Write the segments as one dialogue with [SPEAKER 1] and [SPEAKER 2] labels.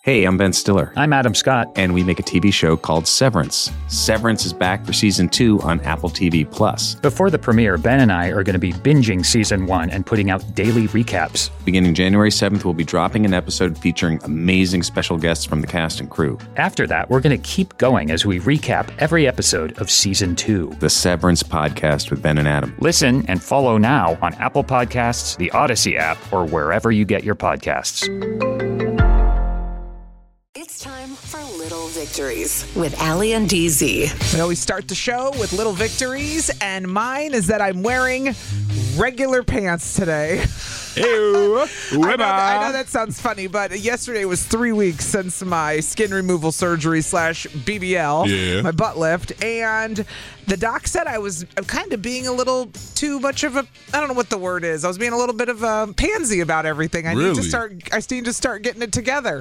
[SPEAKER 1] Hey, I'm Ben Stiller.
[SPEAKER 2] I'm Adam Scott.
[SPEAKER 1] And we make a TV show called Severance. Severance is back for season 2 on Apple TV+.
[SPEAKER 2] Before the premiere, Ben and I are going to be binging season 1 and putting out daily recaps.
[SPEAKER 1] Beginning January 7th, we'll be dropping an episode featuring amazing special guests from the cast and crew.
[SPEAKER 2] After that, we're going to keep going as we recap every episode of season 2.
[SPEAKER 1] The Severance Podcast with Ben and Adam.
[SPEAKER 2] Listen and follow now on Apple Podcasts, the Odyssey app, or wherever you get your podcasts.
[SPEAKER 3] It's time for Little Victories with Allie and DZ.
[SPEAKER 4] We always start the show with little victories, and mine is that I'm wearing regular pants today. I know that sounds funny, but yesterday was 3 weeks since my skin removal surgery / BBL, my butt lift, and the doc said I'm kind of being a little too much of a, I don't know what the word is. I was being a little bit of a pansy about everything. I need to start getting it together.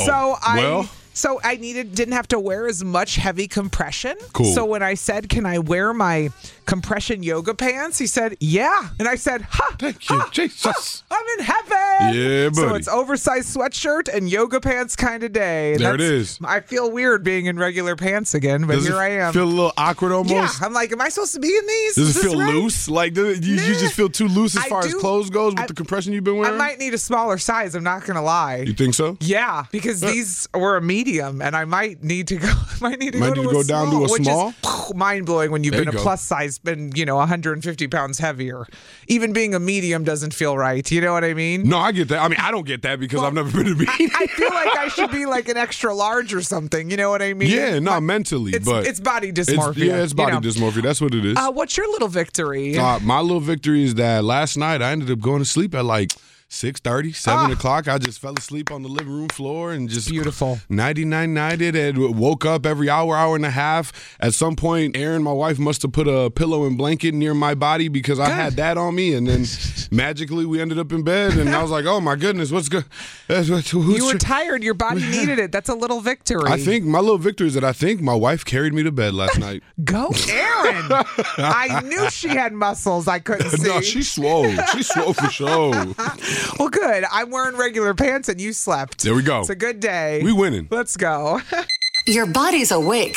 [SPEAKER 4] So I didn't have to wear as much heavy compression.
[SPEAKER 5] Cool.
[SPEAKER 4] So when I said, can I wear my compression yoga pants? He said, yeah. And I said,
[SPEAKER 5] thank you, Jesus.
[SPEAKER 4] I'm in heaven.
[SPEAKER 5] Yeah, buddy.
[SPEAKER 4] So it's oversized sweatshirt and yoga pants kind of day.
[SPEAKER 5] There it is.
[SPEAKER 4] I feel weird being in regular pants again, but here I am.
[SPEAKER 5] Feel a little awkward almost?
[SPEAKER 4] Yeah. I'm like, am I supposed to be in these?
[SPEAKER 5] Does it feel loose? Like, you just feel too loose as far as clothes goes with the compression you've been wearing?
[SPEAKER 4] I might need a smaller size. I'm not going to lie.
[SPEAKER 5] You think so?
[SPEAKER 4] Yeah, because these were a medium, and I might need to go.
[SPEAKER 5] Go down to a small.
[SPEAKER 4] Which is mind blowing when you've been a plus size and 150 pounds heavier. Even being a medium doesn't feel right. You know what I mean?
[SPEAKER 5] No, I get that. I mean, I don't get that because I've never been a medium.
[SPEAKER 4] I feel like I should be like an extra large or something. You know what I mean?
[SPEAKER 5] Yeah, not mentally, but
[SPEAKER 4] it's body dysmorphia.
[SPEAKER 5] It's body dysmorphia. That's what it is.
[SPEAKER 4] What's your little victory?
[SPEAKER 5] My little victory is that last night I ended up going to sleep at like 6:30, 7 o'clock. I just fell asleep on the living room floor and just
[SPEAKER 4] beautiful.
[SPEAKER 5] 99-nighted and woke up every hour and a half. At some point, Erin, my wife, must have put a pillow and blanket near my body because I had that on me. And then magically we ended up in bed. And I was like, oh my goodness, what's good?
[SPEAKER 4] You were tired. Your body needed it. That's a little victory.
[SPEAKER 5] I think my little victory is that I think my wife carried me to bed last night.
[SPEAKER 4] Go, Erin. I knew she had muscles I couldn't see.
[SPEAKER 5] No, she swole. She swole for sure.
[SPEAKER 4] Well, good. I'm wearing regular pants and you slept.
[SPEAKER 5] There we go.
[SPEAKER 4] It's a good day.
[SPEAKER 5] We winning.
[SPEAKER 4] Let's go.
[SPEAKER 3] Your body's awake,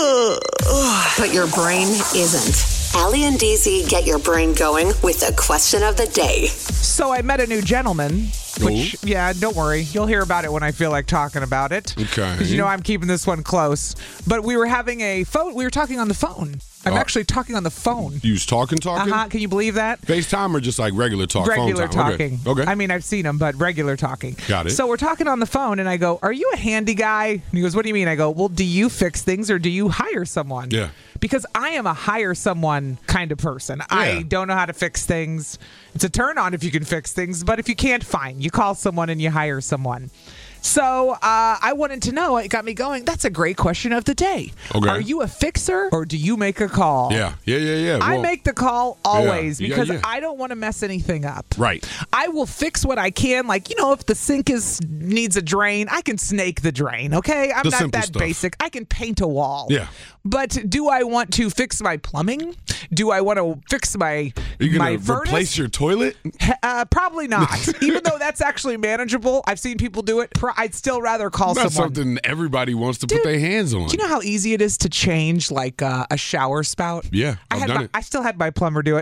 [SPEAKER 3] but your brain isn't. Allie and DZ get your brain going with the question of the day.
[SPEAKER 4] So I met a new gentleman. Which, don't worry. You'll hear about it when I feel like talking about it.
[SPEAKER 5] Okay.
[SPEAKER 4] Because I'm keeping this one close. But we were having we were talking on the phone. I'm actually talking on the phone.
[SPEAKER 5] You was talking?
[SPEAKER 4] Can you believe that?
[SPEAKER 5] FaceTime or just like regular talk?
[SPEAKER 4] Regular
[SPEAKER 5] phone time?
[SPEAKER 4] talking.
[SPEAKER 5] Okay.
[SPEAKER 4] I mean, I've seen him, but regular talking.
[SPEAKER 5] Got it.
[SPEAKER 4] So we're talking on the phone, and I go, are you a handy guy? And he goes, what do you mean? I go, well, do you fix things or do you hire someone?
[SPEAKER 5] Yeah.
[SPEAKER 4] Because I am a hire someone kind of person. Yeah. I don't know how to fix things. It's a turn on if you can fix things, but if you can't, fine. You call someone and you hire someone. So I wanted to know, it got me going, that's a great question of the day.
[SPEAKER 5] Okay.
[SPEAKER 4] Are you a fixer or do you make a call?
[SPEAKER 5] Yeah.
[SPEAKER 4] I make the call always because
[SPEAKER 5] yeah.
[SPEAKER 4] I don't want to mess anything up.
[SPEAKER 5] Right.
[SPEAKER 4] I will fix what I can. Like, if the sink needs a drain, I can snake the drain, okay? I'm not that basic. I can paint a wall.
[SPEAKER 5] Yeah.
[SPEAKER 4] But do I want to fix my plumbing? Do I want to fix my
[SPEAKER 5] Are you going to
[SPEAKER 4] furnace?
[SPEAKER 5] replace your toilet?
[SPEAKER 4] Probably not. Even though that's actually manageable. I've seen people do it. I'd still rather call
[SPEAKER 5] That's
[SPEAKER 4] someone.
[SPEAKER 5] something everybody wants to put their hands on.
[SPEAKER 4] Do you know how easy it is to change like a shower spout?
[SPEAKER 5] Yeah, I've done it.
[SPEAKER 4] I still had my plumber do it.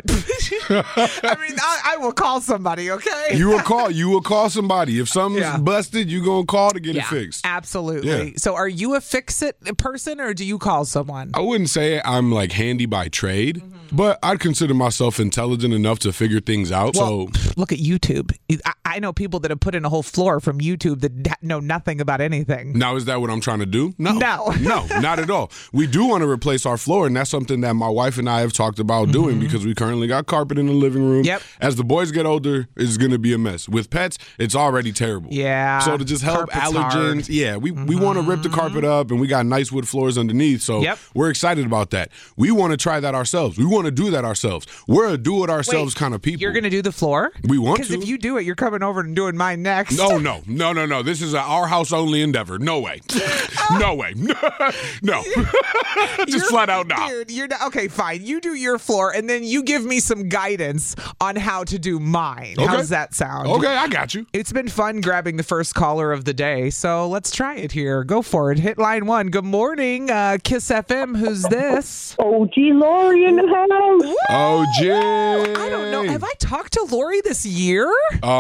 [SPEAKER 4] I mean, I will call somebody, okay?
[SPEAKER 5] You will call somebody. If something's busted, you're going to call to get it fixed.
[SPEAKER 4] Absolutely.
[SPEAKER 5] Yeah.
[SPEAKER 4] So are you a fix-it person or do you call someone?
[SPEAKER 5] I wouldn't say I'm like handy by trade, but I'd consider myself intelligent enough to figure things out.
[SPEAKER 4] Well, look at YouTube. I know people that have put in a whole floor from YouTube that know nothing about anything.
[SPEAKER 5] Now, is that what I'm trying to do? No,
[SPEAKER 4] not
[SPEAKER 5] at all. We do want to replace our floor, and that's something that my wife and I have talked about doing because we currently got carpet in the living room.
[SPEAKER 4] Yep.
[SPEAKER 5] As the boys get older, it's going to be a mess. With pets, it's already terrible.
[SPEAKER 4] Yeah.
[SPEAKER 5] So to just help
[SPEAKER 4] Carpet's
[SPEAKER 5] allergens,
[SPEAKER 4] hard.
[SPEAKER 5] we want to rip the carpet up, and we got nice wood floors underneath, so we're excited about that. We want to try that ourselves. We want to do that ourselves. We're a do-it-ourselves kind of people.
[SPEAKER 4] You're going to do the floor?
[SPEAKER 5] We want to.
[SPEAKER 4] Because if you do it, you're coming over and doing mine next.
[SPEAKER 5] No. This is our house only endeavor. No way. No way. No. Just flat out no.
[SPEAKER 4] Dude, you're not, okay, fine. You do your floor, and then you give me some guidance on how to do mine.
[SPEAKER 5] Okay.
[SPEAKER 4] How's that sound?
[SPEAKER 5] Okay, I got you.
[SPEAKER 4] It's been fun grabbing the first caller of the day, so let's try it here. Go for it. Hit line 1. Good morning, Kiss FM. Who's this?
[SPEAKER 6] OG Lori in the house.
[SPEAKER 5] OG.
[SPEAKER 4] I don't know. Have I talked to Lori this year?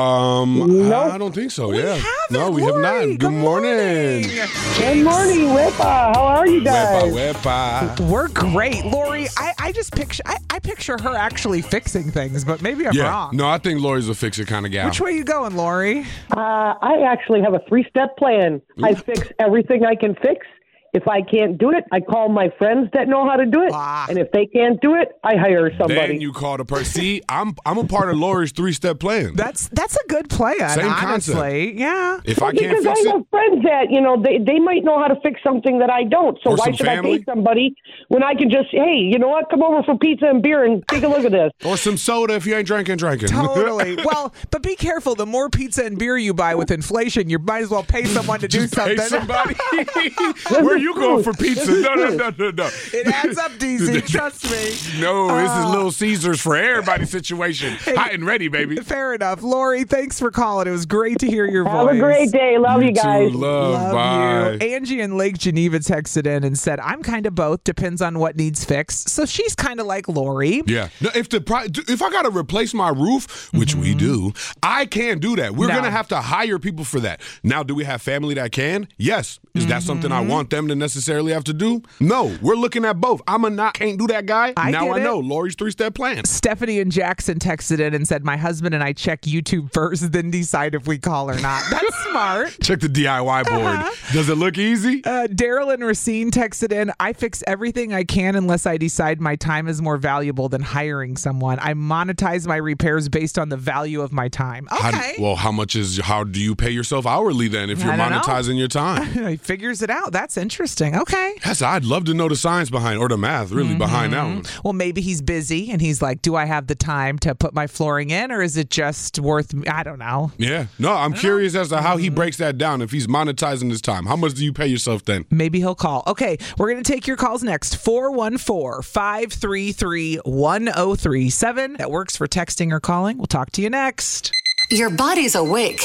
[SPEAKER 5] I don't think so.
[SPEAKER 4] We
[SPEAKER 5] Yeah.
[SPEAKER 4] haven't,
[SPEAKER 5] No, we have
[SPEAKER 4] Lori.
[SPEAKER 5] not. Good morning.
[SPEAKER 6] Good morning, Wepa. How are you guys?
[SPEAKER 5] Wepa.
[SPEAKER 4] We're great, Lori. I just picture her actually fixing things, but maybe I'm
[SPEAKER 5] Yeah.
[SPEAKER 4] wrong.
[SPEAKER 5] No, I think Lori's a fixer kind of gal.
[SPEAKER 4] Which way you going, Lori?
[SPEAKER 6] I actually have a 3-step plan. I fix everything I can fix. If I can't do it, I call my friends that know how to do it. And if they can't do it, I hire somebody.
[SPEAKER 5] Then you call the person. See, I'm a part of Lori's 3-step plan.
[SPEAKER 4] That's a good plan,
[SPEAKER 5] Same
[SPEAKER 4] honestly.
[SPEAKER 5] concept.
[SPEAKER 4] Yeah.
[SPEAKER 5] If I can't
[SPEAKER 6] because
[SPEAKER 5] fix
[SPEAKER 6] I
[SPEAKER 5] it,
[SPEAKER 6] have friends that, they might know how to fix something that I don't. So
[SPEAKER 5] Or
[SPEAKER 6] why
[SPEAKER 5] some
[SPEAKER 6] should
[SPEAKER 5] family?
[SPEAKER 6] I pay somebody when I can just, hey, you know what? Come over for pizza and beer and take a look at this.
[SPEAKER 5] or some soda if you ain't drinking.
[SPEAKER 4] Totally. Well, but be careful. The more pizza and beer you buy with inflation, you might as well pay someone to do
[SPEAKER 5] Just
[SPEAKER 4] something.
[SPEAKER 5] pay somebody. Where are you going for pizza? No.
[SPEAKER 4] It adds up, DZ. Trust me.
[SPEAKER 5] No, this is Little Caesars for everybody situation. Hot and ready, baby.
[SPEAKER 4] Fair enough. Lori, thanks for calling. It was great to hear your
[SPEAKER 6] Have
[SPEAKER 4] voice.
[SPEAKER 6] a great day. Love you guys.
[SPEAKER 5] Too, love. Bye.
[SPEAKER 4] You. Angie in Lake Geneva texted in and said, I'm kind of both. Depends on what needs fixed. So she's kind of like Lori.
[SPEAKER 5] Yeah. No, if I got to replace my roof, which we do, I can't do that. We're
[SPEAKER 4] No.
[SPEAKER 5] going to have to hire people for that. Now, do we have family that can? Yes. Is that something I want them to necessarily have to do? No. We're looking at both. Can't do that guy. Now I know. Lori's 3-step plan.
[SPEAKER 4] Stephanie and Jackson texted in and said, my husband and I check YouTube first, then decide if we call or not. That's smart.
[SPEAKER 5] Check the DIY board. Does it look easy?
[SPEAKER 4] Daryl and Racine texted in, I fix everything I can unless I decide my time is more valuable than hiring someone. I monetize my repairs based on the value of my time. Okay.
[SPEAKER 5] How do you pay yourself hourly then if you're
[SPEAKER 4] I don't know.
[SPEAKER 5] monetizing your time?
[SPEAKER 4] He figures it out. That's interesting. Okay.
[SPEAKER 5] Yes, I'd love to know the science behind, or the math really behind that one.
[SPEAKER 4] Well, maybe he's busy and he's like, do I have the time to put my flooring in, or is it just worth, I don't know.
[SPEAKER 5] Yeah. No, I'm curious as to how he breaks that down. If he's monetizing his time, how much do you pay yourself then?
[SPEAKER 4] Maybe he'll call. Okay, we're going to take your calls next. 414-533-1037. That works for texting or calling. We'll talk to you next.
[SPEAKER 3] Your body's awake,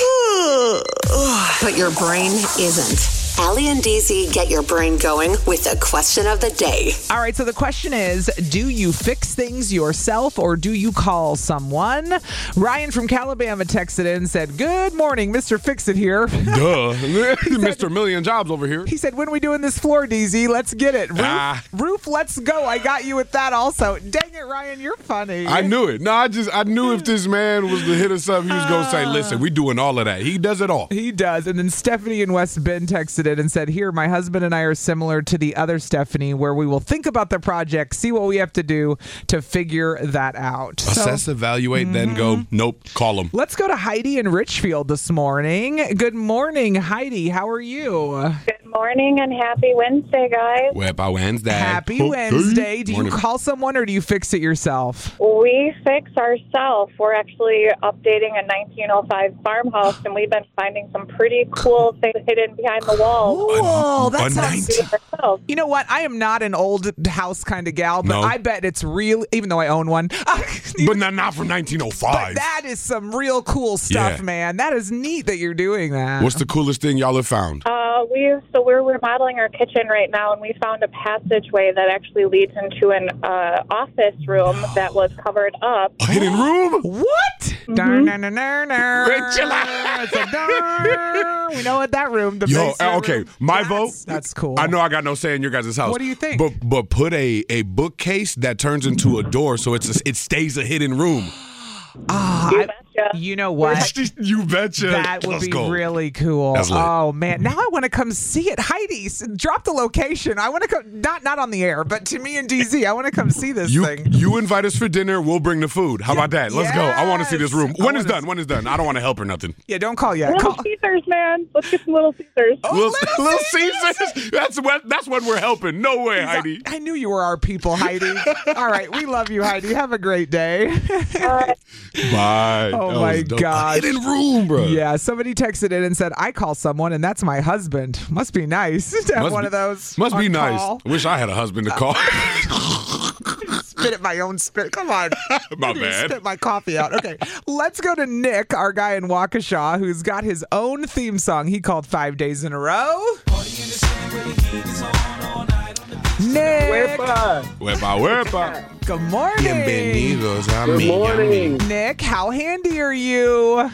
[SPEAKER 3] but your brain isn't. Allie and DZ get your brain going with the question of the day.
[SPEAKER 4] All right, so the question is, do you fix things yourself or do you call someone? Ryan from Calabama texted in and said, good morning, Mr. Fix-It here.
[SPEAKER 5] Duh. Mr. Million Jobs over here.
[SPEAKER 4] He said, when are we doing this floor, DZ? Let's get it. Roof, let's go. I got you with that also. Dang it, Ryan, you're funny.
[SPEAKER 5] I knew it. No, I knew if this man was to hit us up, he was going to say, listen, we doing all of that. He does it all.
[SPEAKER 4] He does. And then Stephanie in West Bend texted it and said, here, my husband and I are similar to the other Stephanie, where we will think about the project, see what we have to do to figure that out.
[SPEAKER 5] Assess, evaluate, then go, nope, call him.
[SPEAKER 4] Let's go to Heidi in Richfield this morning. Good morning, Heidi. How are you?
[SPEAKER 7] Good morning and happy Wednesday, guys.
[SPEAKER 5] Happy Wednesday.
[SPEAKER 4] Happy Wednesday. Do you
[SPEAKER 5] Morning.
[SPEAKER 4] call someone or do you fix it yourself?
[SPEAKER 7] We fix ourselves. We're actually updating a 1905 farmhouse, and we've been finding some pretty cool things hidden behind the walls.
[SPEAKER 4] Cool. That
[SPEAKER 5] a
[SPEAKER 4] sounds...
[SPEAKER 7] Do it ourselves.
[SPEAKER 4] You know what? I am not an old house kind of gal, but
[SPEAKER 5] No.
[SPEAKER 4] I bet it's real, even though I own one.
[SPEAKER 5] But not from 1905.
[SPEAKER 4] But that is some real cool stuff,
[SPEAKER 5] Yeah.
[SPEAKER 4] man. That is neat that you're doing that.
[SPEAKER 5] What's the coolest thing y'all have found?
[SPEAKER 7] We're remodeling our kitchen right now, and we found a passageway that actually leads into an office room that was covered up.
[SPEAKER 5] A hidden room?
[SPEAKER 4] What? Darn, darn, darn, darn, darn.
[SPEAKER 5] Chill out.
[SPEAKER 4] It's a darn. We know what that room. The
[SPEAKER 5] Yo,
[SPEAKER 4] basement
[SPEAKER 5] okay,
[SPEAKER 4] room.
[SPEAKER 5] my
[SPEAKER 4] That's-
[SPEAKER 5] vote.
[SPEAKER 4] That's cool.
[SPEAKER 5] I know I got no say in your guys' house.
[SPEAKER 4] What do you think?
[SPEAKER 5] But put a bookcase that turns into a door, so it stays a hidden room.
[SPEAKER 7] You betcha.
[SPEAKER 4] You know what?
[SPEAKER 5] You betcha.
[SPEAKER 4] That would
[SPEAKER 5] Let's
[SPEAKER 4] be
[SPEAKER 5] go.
[SPEAKER 4] really cool.
[SPEAKER 5] That's lit.
[SPEAKER 4] Oh man, now I want to come see it. Heidi, drop the location. I want to come, not on the air, but to me and DZ. I want to come see this thing.
[SPEAKER 5] You invite us for dinner, we'll bring the food. How about that? Let's go. I want to see this room.
[SPEAKER 4] Yes.
[SPEAKER 5] When it's done. I don't want to help or nothing.
[SPEAKER 4] Yeah, don't call yet.
[SPEAKER 7] Little
[SPEAKER 4] Call.
[SPEAKER 7] Caesars, man. Let's get some Little Caesars.
[SPEAKER 5] Little Caesars. That's what we're helping. No way, Heidi.
[SPEAKER 4] I knew you were our people, Heidi. All right, we love you, Heidi. Have a great day.
[SPEAKER 5] Bye.
[SPEAKER 4] Oh, my God.
[SPEAKER 5] Hidden room, bro.
[SPEAKER 4] Yeah, somebody texted in and said, I call someone, and that's my husband. Must be nice to have one of those.
[SPEAKER 5] Must be nice.
[SPEAKER 4] Call.
[SPEAKER 5] I wish I had a husband to call.
[SPEAKER 4] Spit at my own spit. Come on.
[SPEAKER 5] My bad.
[SPEAKER 4] Spit my coffee out. Okay, let's go to Nick, our guy in Waukesha, who's got his own theme song he called 5 days in a row. Nick.
[SPEAKER 5] Wepa.
[SPEAKER 4] Good morning.
[SPEAKER 5] Bienvenidos a
[SPEAKER 6] Good morning.
[SPEAKER 4] Nick, how handy are you?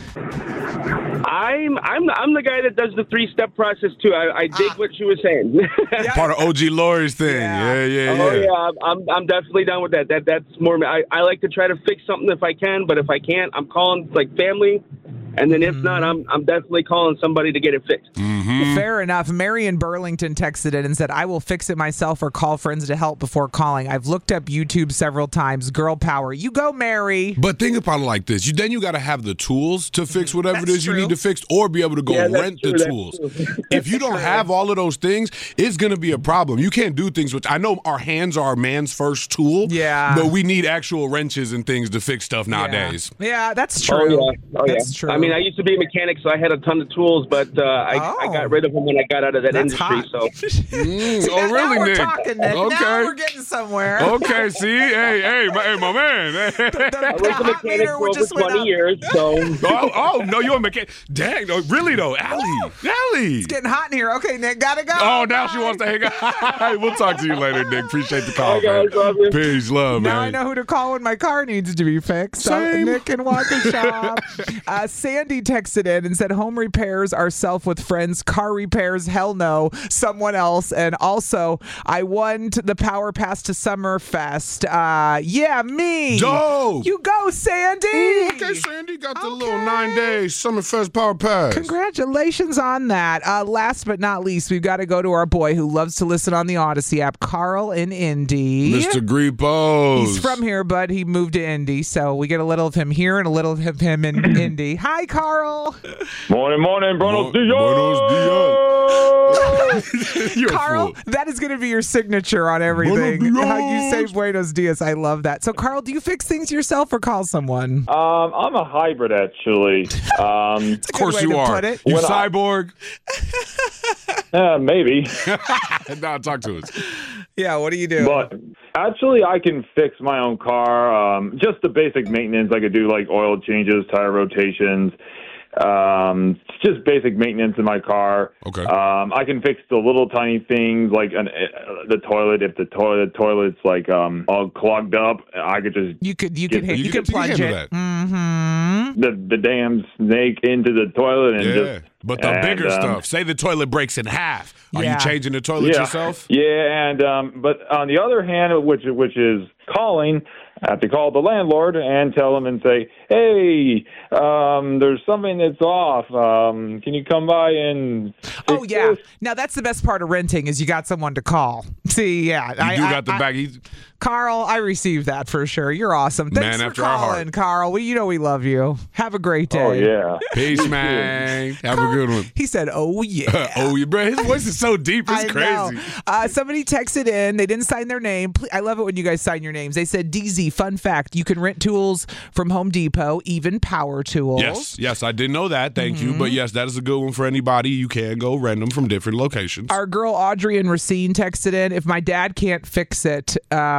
[SPEAKER 8] I'm the guy that does the 3-step process too. I dig what she was saying.
[SPEAKER 5] Part of OG Lori's thing. Yeah.
[SPEAKER 8] Oh yeah, I'm definitely down with that. That's more. I like to try to fix something if I can, but if I can't, I'm calling like family. And then if not, I'm definitely calling somebody to get it fixed.
[SPEAKER 5] Mm-hmm.
[SPEAKER 4] Fair enough. Mary in Burlington texted in and said, I will fix it myself or call friends to help before calling. I've looked up YouTube several times. Girl power. You go, Mary.
[SPEAKER 5] But think about it like this. Then you got to have the tools to fix whatever it is you need to fix, or be able to go rent the tools. If you don't have all of those things, it's going to be a problem. You can't do things with, I know our hands are man's first tool, but we need actual wrenches and things to fix stuff nowadays.
[SPEAKER 4] Yeah, that's true.
[SPEAKER 8] That's true. I mean, I used to be a mechanic, so I had a ton of tools, but I got rid of them when I got out of that industry.
[SPEAKER 4] Hot.
[SPEAKER 8] So,
[SPEAKER 5] oh, really,
[SPEAKER 4] now we're
[SPEAKER 5] Nick?
[SPEAKER 4] talking, Nick.
[SPEAKER 5] Okay.
[SPEAKER 4] Now we're getting somewhere.
[SPEAKER 5] Okay, see? Hey, my man.
[SPEAKER 8] I was a mechanic for over 20 years, so.
[SPEAKER 5] No, you're a mechanic. Dang, no, really, though. Allie.
[SPEAKER 4] It's getting hot in here. Okay, Nick, gotta go.
[SPEAKER 5] Oh, now she wants to hang out. We'll talk to you later, Nick. Appreciate the call, man.
[SPEAKER 8] Love you.
[SPEAKER 5] Peace, love, man.
[SPEAKER 4] Now I know who to call when my car needs to be fixed.
[SPEAKER 5] Same.
[SPEAKER 4] Nick in Waukesha. Sandy texted in and said, home repairs are self with friends. Car repairs, hell no. Someone else. And also, I won the Power Pass to Summerfest. Yeah, me.
[SPEAKER 5] Dope.
[SPEAKER 4] You go, Sandy.
[SPEAKER 5] Okay, Sandy got the little 9-day Summerfest Power Pass.
[SPEAKER 4] Congratulations on that. Last but not least, we've got to go to our boy who loves to listen on the Odyssey app, Carl in Indy.
[SPEAKER 5] Mr. Gripos.
[SPEAKER 4] He's from here, but he moved to Indy, so we get a little of him here and a little of him in Indy. Hi, Carl.
[SPEAKER 9] Morning. Buenos dias.
[SPEAKER 5] You're
[SPEAKER 4] Carl, that is going to be your signature on everything.
[SPEAKER 5] Buenos
[SPEAKER 4] How you say
[SPEAKER 5] dias.
[SPEAKER 4] buenos dias. I love that. So, Carl, do you fix things yourself or call someone?
[SPEAKER 9] I'm a hybrid, actually.
[SPEAKER 5] Of course you are. You cyborg?
[SPEAKER 9] Maybe.
[SPEAKER 5] Now talk to us.
[SPEAKER 4] Yeah, what do you do?
[SPEAKER 9] But actually, I can fix my own car. Just the basic maintenance. I could do like oil changes, tire rotations. Just basic maintenance in my car.
[SPEAKER 5] Okay.
[SPEAKER 9] I can fix the little tiny things like the toilet. If the toilet's like all clogged up, I could just
[SPEAKER 4] you could plunge it.
[SPEAKER 9] Mm-hmm. The damn snake into the toilet and just.
[SPEAKER 5] But the bigger stuff. Say the toilet breaks in half. Are you changing the toilet yourself?
[SPEAKER 9] Yeah, and but on the other hand, which is calling, I have to call the landlord and tell him and say, hey, there's something that's off. Can you come by and fix this?
[SPEAKER 4] Now that's the best part of renting is you got someone to call. See,
[SPEAKER 5] You got the bag.
[SPEAKER 4] Carl, I received that for sure. You're awesome. Thanks
[SPEAKER 5] Man
[SPEAKER 4] for
[SPEAKER 5] after our
[SPEAKER 4] calling,
[SPEAKER 5] heart.
[SPEAKER 4] Carl. We love you. Have a great day.
[SPEAKER 9] Oh, yeah.
[SPEAKER 5] Peace, man. Have a good one.
[SPEAKER 4] He said, oh, yeah.
[SPEAKER 5] Oh, yeah, bro. His voice is so deep. It's
[SPEAKER 4] I
[SPEAKER 5] crazy.
[SPEAKER 4] know. Somebody texted in. They didn't sign their name. I love it when you guys sign your names. They said, DZ, fun fact, you can rent tools from Home Depot, even power tools.
[SPEAKER 5] Yes, I didn't know that. Thank you. But yes, that is a good one for anybody. You can go rent them from different locations.
[SPEAKER 4] Our girl Audrey in Racine texted in, if my dad can't fix it,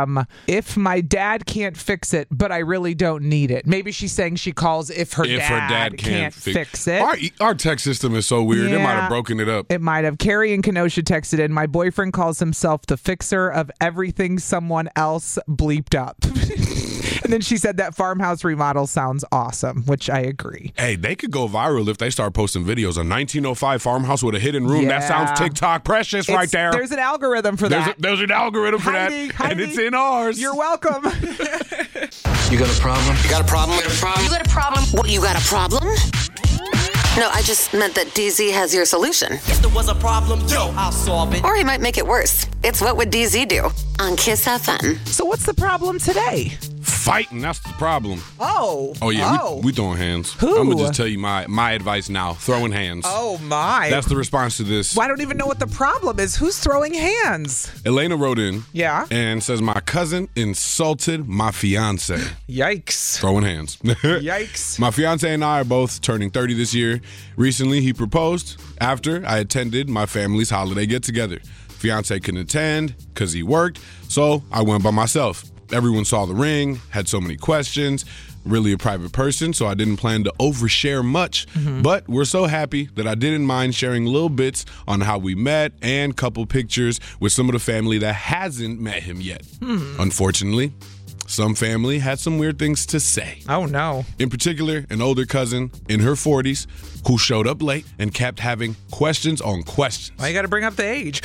[SPEAKER 4] but I really don't need it. Maybe she's saying she calls if her dad can't fix it.
[SPEAKER 5] Our text system is so weird.
[SPEAKER 4] Yeah.
[SPEAKER 5] It might have broken it up.
[SPEAKER 4] It might have. Carrie in Kenosha texted in, my boyfriend calls himself the fixer of everything someone else bleeped up. And then she said that farmhouse remodel sounds awesome, which I agree.
[SPEAKER 5] Hey, they could go viral if they start posting videos. A 1905 farmhouse with a hidden room.
[SPEAKER 4] Yeah.
[SPEAKER 5] That sounds TikTok precious right there.
[SPEAKER 4] There's an algorithm for that.
[SPEAKER 5] There's an algorithm for
[SPEAKER 4] Heidi,
[SPEAKER 5] that. And it's in ours.
[SPEAKER 4] You're welcome.
[SPEAKER 10] You got a problem? You got a problem?
[SPEAKER 3] You got a problem? What, you got a problem? No, I just meant that DZ has your solution.
[SPEAKER 10] If there was a problem, I'll solve it.
[SPEAKER 3] Or he might make it worse. It's What Would DZ Do? On Kiss FM.
[SPEAKER 4] So what's the problem today?
[SPEAKER 5] fighting. That's the problem.
[SPEAKER 4] Oh.
[SPEAKER 5] Oh, yeah. We throwing hands.
[SPEAKER 4] Who?
[SPEAKER 5] I'm going to just tell you my advice now. Throwing hands.
[SPEAKER 4] Oh, my.
[SPEAKER 5] That's the response to this.
[SPEAKER 4] Well, I don't even know what the problem is. Who's throwing hands?
[SPEAKER 5] Elena wrote in.
[SPEAKER 4] Yeah.
[SPEAKER 5] And says, my cousin insulted my fiance.
[SPEAKER 4] Yikes.
[SPEAKER 5] Throwing hands.
[SPEAKER 4] Yikes.
[SPEAKER 5] My fiance and I are both turning 30 this year. Recently, he proposed after I attended my family's holiday get-together. Fiance couldn't attend because he worked, so I went by myself. Everyone saw the ring, had so many questions, really a private person, so I didn't plan to overshare much. But we're so happy that I didn't mind sharing little bits on how we met and couple pictures with some of the family that hasn't met him yet. Unfortunately, some family had some weird things to say.
[SPEAKER 4] Oh, no.
[SPEAKER 5] In particular, an older cousin in her 40s who showed up late and kept having questions on questions.
[SPEAKER 4] Well, you got to bring up the age.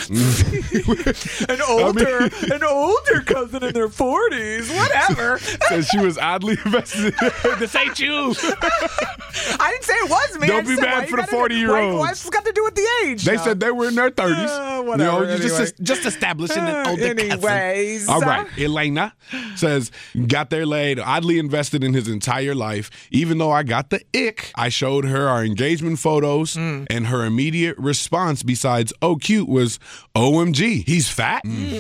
[SPEAKER 4] An older cousin in their 40s, whatever.
[SPEAKER 5] Says she was oddly invested. This ain't you.
[SPEAKER 4] I didn't say it was me.
[SPEAKER 5] Don't be mad for the 40-year-olds.
[SPEAKER 4] What's got to do with the age?
[SPEAKER 5] They said they were in their 30s.
[SPEAKER 4] Whatever. Anyway.
[SPEAKER 5] Just establishing an older
[SPEAKER 4] Anyways.
[SPEAKER 5] cousin. All right. Elena says, got there late, oddly invested in his entire life. Even though I got the ick, I showed her our engagement photos, and her immediate response besides, oh, cute, was, OMG, he's fat.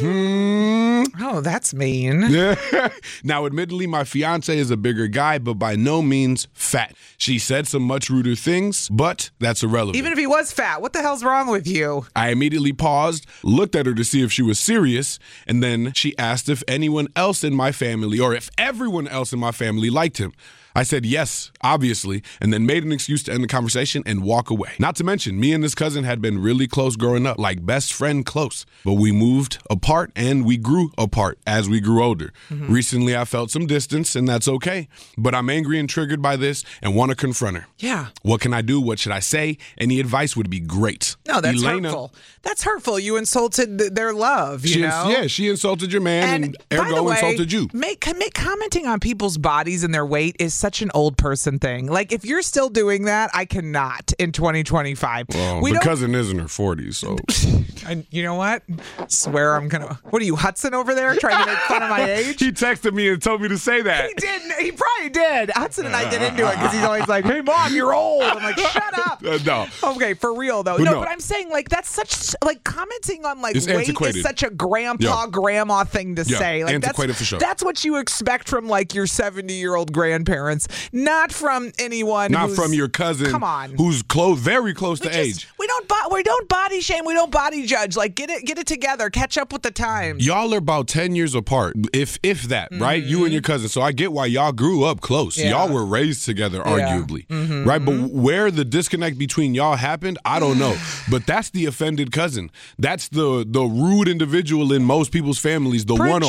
[SPEAKER 4] Oh, that's mean.
[SPEAKER 5] Now, admittedly, my fiance is a bigger guy, but by no means fat. She said some much ruder things, but that's irrelevant.
[SPEAKER 4] Even if he was fat, what the hell's wrong with you?
[SPEAKER 5] I immediately paused, looked at her to see if she was serious, and then she asked if anyone else in my family, or if everyone else in my family liked him. I said yes, obviously, and then made an excuse to end the conversation and walk away. Not to mention, me and this cousin had been really close growing up, like best friend close. But we moved apart and we grew apart as we grew older. Recently, I felt some distance, and that's okay. But I'm angry and triggered by this and want to confront her.
[SPEAKER 4] Yeah.
[SPEAKER 5] What can I do? What should I say? Any advice would be great.
[SPEAKER 4] No, that's hurtful. That's hurtful. You insulted their love, you know?
[SPEAKER 5] Yeah, she insulted your man and ergo insulted you.
[SPEAKER 4] Commenting on people's bodies and their weight is such an old person thing. Like, if you're still doing that, I cannot in 2025.
[SPEAKER 5] Well, the cousin is in her 40s, so.
[SPEAKER 4] You know what? Swear I'm gonna. What are you, Hudson over there, trying to make fun of my age?
[SPEAKER 5] He texted me and told me to say that.
[SPEAKER 4] He did. He probably did. Hudson and I get into it because he's always like, "Hey, Mom, you're old." I'm like, "Shut up."
[SPEAKER 5] No.
[SPEAKER 4] Okay, for real though. No, but I'm saying like that's such like commenting on like
[SPEAKER 5] it's
[SPEAKER 4] weight
[SPEAKER 5] antiquated.
[SPEAKER 4] is such a grandma thing to say. Like
[SPEAKER 5] antiquated for sure.
[SPEAKER 4] That's what you expect from like your 70-year-old grandparents, not from anyone.
[SPEAKER 5] Not from your cousin.
[SPEAKER 4] Come on.
[SPEAKER 5] Who's very close to age.
[SPEAKER 4] We don't body shame. We don't body judge. Like get it together. Catch up with the times.
[SPEAKER 5] Y'all are about 10 years apart, if that, right? You and your cousin. So I get why y'all grew up close.
[SPEAKER 4] Yeah.
[SPEAKER 5] Y'all were raised together, arguably, right? But where the disconnect between y'all happened, I don't know. But that's the offended cousin. That's the rude individual in most people's families, the one-off.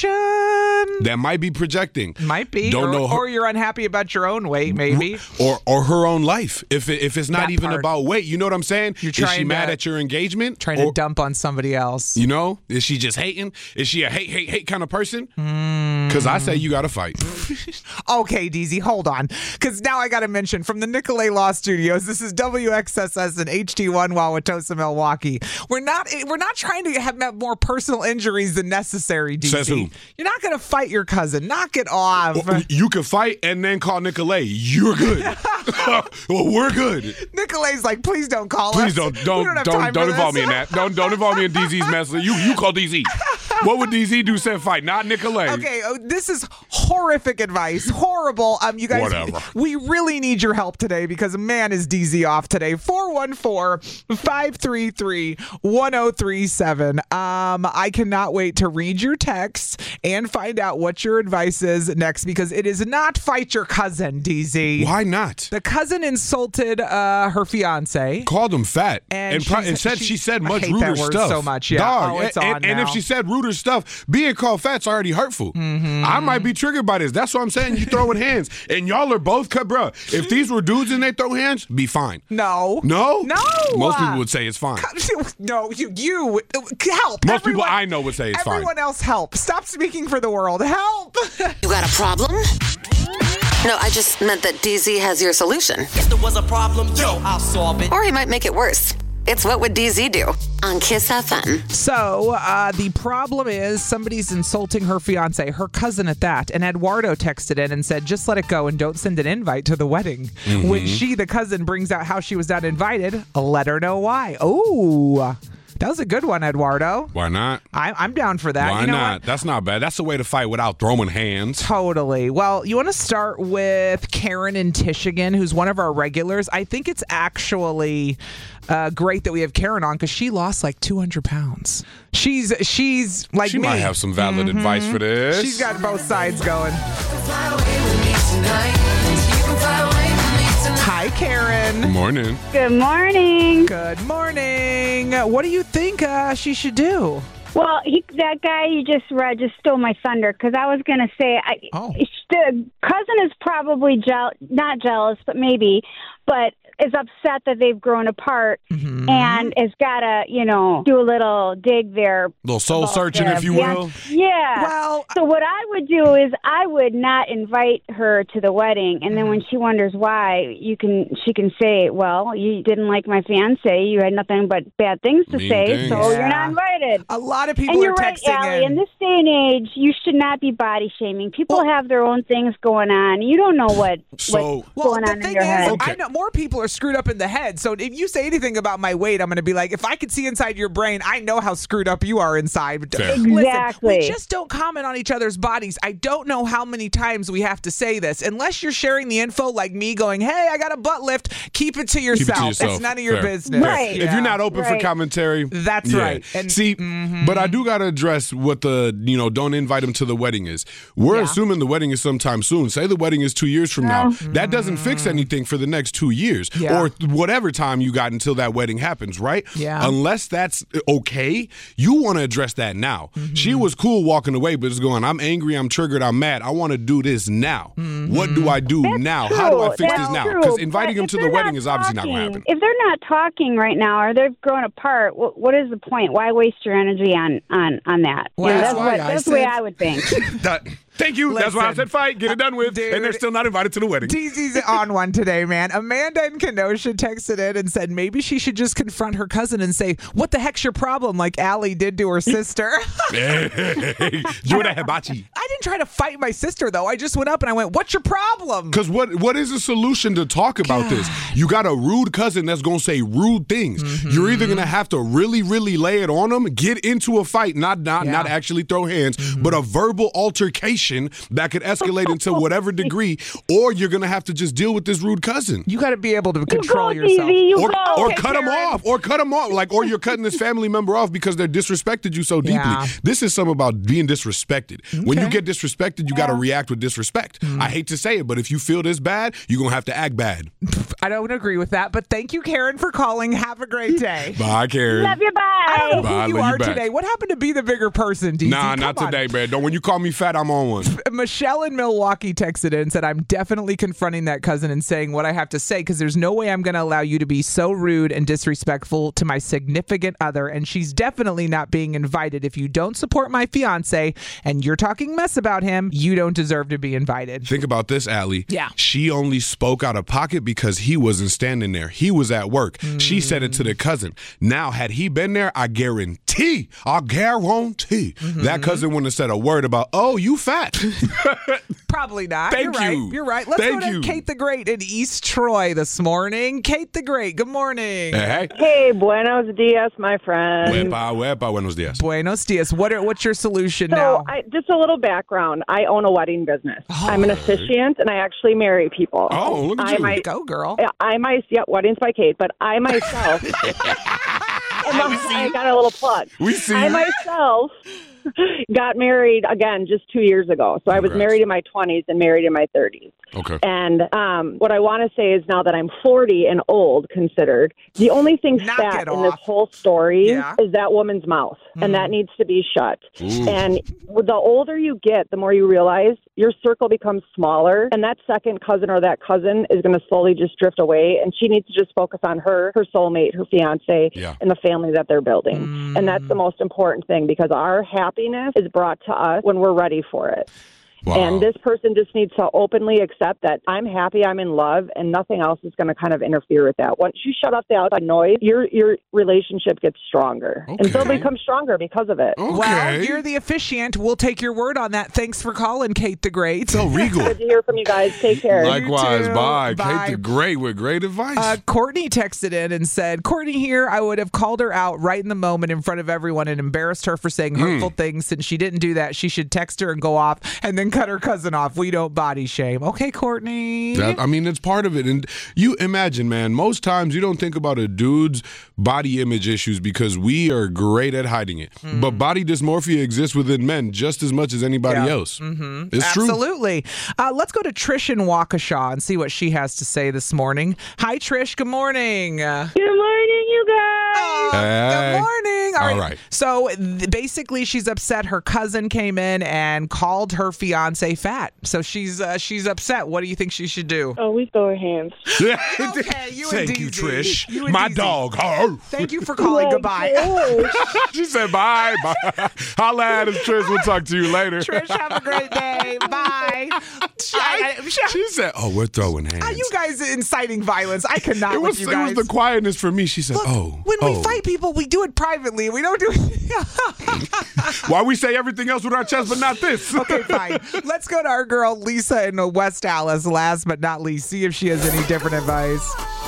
[SPEAKER 5] That might be projecting.
[SPEAKER 4] Might be.
[SPEAKER 5] Don't know her,
[SPEAKER 4] or you're unhappy about your own weight, maybe.
[SPEAKER 5] Or her own life. If it's not even about weight. You know what I'm saying?
[SPEAKER 4] Is
[SPEAKER 5] she mad at your engagement?
[SPEAKER 4] Trying to dump on somebody else.
[SPEAKER 5] You know? Is she just hating? Is she a hate kind of person? Because I say you got to fight.
[SPEAKER 4] Okay, DZ, hold on. Because now I got to mention, from the Nicolay Law Studios, this is WXSS and HD1 Wauwatosa, Milwaukee. We're not trying to have more personal injuries than necessary, DZ.
[SPEAKER 5] Says who?
[SPEAKER 4] You're not going to fight your cousin. Knock it off.
[SPEAKER 5] Well, you can fight and then call Nicolay. You're good. Well, we're good.
[SPEAKER 4] Nicolay's like, please don't call
[SPEAKER 5] us. Please don't involve me in that. Don't involve me in DZ's mess. You call DZ. What would DZ do? Said fight, not Nicolay.
[SPEAKER 4] Okay, this is horrific advice. Horrible. You guys,
[SPEAKER 5] whatever.
[SPEAKER 4] We really need your help today because man is DZ off today. 414-533-1037. I cannot wait to read your texts and find out what your advice is next because it is not fight your cousin, DZ.
[SPEAKER 5] Why not?
[SPEAKER 4] The cousin insulted her fiance.
[SPEAKER 5] Called him fat. And she said much ruder stuff.
[SPEAKER 4] So much, yeah.
[SPEAKER 5] Dog,
[SPEAKER 4] it's on now.
[SPEAKER 5] And if she said ruder stuff, being called fat's already hurtful. I might be triggered by this. That's what I'm saying. You throwing hands. And y'all are both cut, bro. If these were dudes and they throw hands, be fine.
[SPEAKER 4] No.
[SPEAKER 5] Most people would say it's fine.
[SPEAKER 4] No, you help.
[SPEAKER 5] Most people I know would say it's fine.
[SPEAKER 4] Everyone else help. Stop speaking for the world. Help.
[SPEAKER 3] You got a problem? No, I just meant that DZ has your solution.
[SPEAKER 10] If there was a problem, I'll solve it.
[SPEAKER 3] Or he might make it worse. It's What Would DZ Do on Kiss FM.
[SPEAKER 4] So the problem is somebody's insulting her fiance, her cousin at that. And Eduardo texted in and said, just let it go and don't send an invite to the wedding. When she, the cousin, brings out how she was not invited, let her know why. Oh, that was a good one, Eduardo.
[SPEAKER 5] Why not?
[SPEAKER 4] I'm down for that.
[SPEAKER 5] Why not? What? That's not bad. That's a way to fight without throwing hands.
[SPEAKER 4] Totally. Well, you want to start with Karen in Michigan, who's one of our regulars. I think it's actually great that we have Karen on because she lost like 200 pounds. She's like
[SPEAKER 5] she
[SPEAKER 4] me.
[SPEAKER 5] She might have some valid advice for this.
[SPEAKER 4] She's got both sides going. Hi, Karen.
[SPEAKER 5] Good morning.
[SPEAKER 11] Good morning.
[SPEAKER 4] Good morning. What do you think she should do?
[SPEAKER 11] Well, that guy you just read just stole my thunder because I was going to say the cousin is probably not jealous, but maybe, but is upset that they've grown apart and has got to, do a little dig there. A
[SPEAKER 5] little soul searching, if you will.
[SPEAKER 11] Yeah. Well, so what I would do is I would not invite her to the wedding. And then when she wonders why, she can say, well, you didn't like my fiancé. You had nothing but bad things to say, so you're not invited.
[SPEAKER 4] A lot of people
[SPEAKER 11] and
[SPEAKER 4] are
[SPEAKER 11] you're
[SPEAKER 4] texting
[SPEAKER 11] right, Allie. In this day and age, you should not be body shaming. People have their own things going on. You don't know what's going on in your head.
[SPEAKER 4] Okay. I know more people are screwed up in the head. So if you say anything about my weight, I'm going to be like, if I could see inside your brain, I know how screwed up you are inside.
[SPEAKER 11] Exactly.
[SPEAKER 4] Listen, we just don't comment on each other's bodies. I don't know how many times we have to say this. Unless you're sharing the info like me going, hey, I got a butt lift, keep it to yourself. It's none of your business.
[SPEAKER 11] Right.
[SPEAKER 5] If you're not open for commentary.
[SPEAKER 4] That's right.
[SPEAKER 5] And see, but I do got to address what the, don't invite them to the wedding is. We're assuming the wedding is sometime soon. Say the wedding is 2 years from now. That doesn't fix anything for the next 2 years. Or whatever time you got until that wedding happens, right?
[SPEAKER 4] Yeah.
[SPEAKER 5] Unless that's okay, you want to address that now. She was cool walking away, but it's going, I'm angry, I'm triggered, I'm mad. I want to do this now. What do I do now?
[SPEAKER 11] True.
[SPEAKER 5] How do I fix
[SPEAKER 11] That's
[SPEAKER 5] this now?
[SPEAKER 11] true.
[SPEAKER 5] Because inviting them to the wedding is obviously
[SPEAKER 11] talking,
[SPEAKER 5] not going to happen.
[SPEAKER 11] If they're not talking right now or they've grown apart, what is the point? Why waste your energy on that?
[SPEAKER 4] Well,
[SPEAKER 11] that's the way I would think.
[SPEAKER 5] Thank you. That's why I said fight. Get it done with.
[SPEAKER 4] Dude,
[SPEAKER 5] and they're still not invited to the wedding.
[SPEAKER 4] DZ's on one today, man. Amanda in Kenosha texted in and said maybe she should just confront her cousin and say, what the heck's your problem? Like Allie did to her sister.
[SPEAKER 5] You're the hibachi.
[SPEAKER 4] I didn't try to fight my sister, though. I just went up and I went, what's your problem?
[SPEAKER 5] Because what is the solution to talk about this? You got a rude cousin that's going to say rude things. You're either going to have to really, really lay it on them, get into a fight, not actually throw hands, but a verbal altercation that could escalate into whatever degree, or you're going to have to just deal with this rude cousin.
[SPEAKER 4] You got to be able to control yourself.
[SPEAKER 5] Or cut them off. Or cut them off. Or you're cutting this family member off because they disrespected you so deeply. Yeah. This is something about being disrespected. Okay. When you get disrespected, you got to react with disrespect. I hate to say it, but if you feel this bad, you're going to have to act bad.
[SPEAKER 4] I don't agree with that, but thank you, Karen, for calling. Have a great day.
[SPEAKER 5] Bye, Karen.
[SPEAKER 11] Love you, bye.
[SPEAKER 4] I don't know who you are today. What happened to be the bigger person, DZ?
[SPEAKER 5] Nah, not today, man. Don't. When you call me fat, I'm on one.
[SPEAKER 4] Michelle in Milwaukee texted in and said, I'm definitely confronting that cousin and saying what I have to say because there's no way I'm going to allow you to be so rude and disrespectful to my significant other, and she's definitely not being invited. If you don't support my fiance and you're talking mess about him, you don't deserve to be invited.
[SPEAKER 5] Think about this, Allie.
[SPEAKER 4] Yeah.
[SPEAKER 5] She only spoke out of pocket because he wasn't standing there. He was at work. She said it to the cousin. Now, had he been there, I guarantee that cousin wouldn't have said a word about, oh, you fat.
[SPEAKER 4] Probably not.
[SPEAKER 5] Thank
[SPEAKER 4] You're
[SPEAKER 5] you.
[SPEAKER 4] Right. You're right. Let's go to Kate the Great in East Troy this morning. Kate the Great, good morning.
[SPEAKER 5] Hey.
[SPEAKER 12] Hey, buenos dias, my friend.
[SPEAKER 5] Buenos dias.
[SPEAKER 4] Buenos dias. What's your solution now?
[SPEAKER 12] Just a little background. I own a wedding business. I'm an officiant, and I actually marry people.
[SPEAKER 5] Oh, look at you.
[SPEAKER 4] Go, girl.
[SPEAKER 12] Weddings by Kate, but I myself... I got a little plug.
[SPEAKER 5] We see.
[SPEAKER 12] I myself got married again just 2 years ago. So I was married in my 20s and married in my 30s.
[SPEAKER 5] Okay.
[SPEAKER 12] And what I want to say is now that I'm 40 and old considered, the only thing fat in this whole story is that woman's mouth. And that needs to be shut. Ooh. And the older you get, the more you realize your circle becomes smaller. And that second cousin or that cousin is going to slowly just drift away. And she needs to just focus on her soulmate, her fiance, and the family that they're building. And that's the most important thing because our happiness is brought to us when we're ready for it.
[SPEAKER 5] Wow.
[SPEAKER 12] And this person just needs to openly accept that I'm happy, I'm in love, and nothing else is going to kind of interfere with that. Once you shut off the outside noise, your relationship gets stronger. Okay. And they'll become stronger because of it.
[SPEAKER 4] Okay. Well, you're the officiant. We'll take your word on that. Thanks for calling, Kate the Great.
[SPEAKER 5] So regal.
[SPEAKER 12] Good to hear from you guys. Take care.
[SPEAKER 5] Likewise. Bye. Kate the Great with great advice.
[SPEAKER 4] Courtney texted in and said, Courtney here, I would have called her out right in the moment in front of everyone and embarrassed her for saying hurtful things. Since she didn't do that, she should text her and go off and then cut her cousin off. We don't body shame. Okay, Courtney.
[SPEAKER 5] It's part of it. And you imagine, man, most times you don't think about a dude's body image issues because we are great at hiding it. But body dysmorphia exists within men just as much as anybody else. It's true.
[SPEAKER 4] Absolutely. Let's go to Trish in Waukesha and see what she has to say this morning. Hi, Trish. Good morning.
[SPEAKER 13] Good morning, you guys.
[SPEAKER 4] Good morning.
[SPEAKER 5] All right.
[SPEAKER 4] So basically, she's upset. Her cousin came in and called her fiance fat. So she's upset. What do you think she should do?
[SPEAKER 13] Oh, we throw her hands.
[SPEAKER 4] Okay, you and
[SPEAKER 5] Thank you, Trish.
[SPEAKER 4] You and
[SPEAKER 5] My
[SPEAKER 4] DZ.
[SPEAKER 5] dog.
[SPEAKER 4] Thank you for calling. Goodbye.
[SPEAKER 5] She said bye. Bye. Holla at us, Trish. We'll talk to you later.
[SPEAKER 4] Trish, have a great day. Bye.
[SPEAKER 5] She said, we're throwing hands.
[SPEAKER 4] You guys inciting violence. I could not with you guys.
[SPEAKER 5] It was the quietness for me. She said,
[SPEAKER 4] Look, when we fight people, we do it privately. We don't do it.
[SPEAKER 5] Why we say everything else with our chest, but not this?
[SPEAKER 4] Okay, fine. Let's go to our girl, Lisa in West Dallas, last but not least. See if she has any different advice.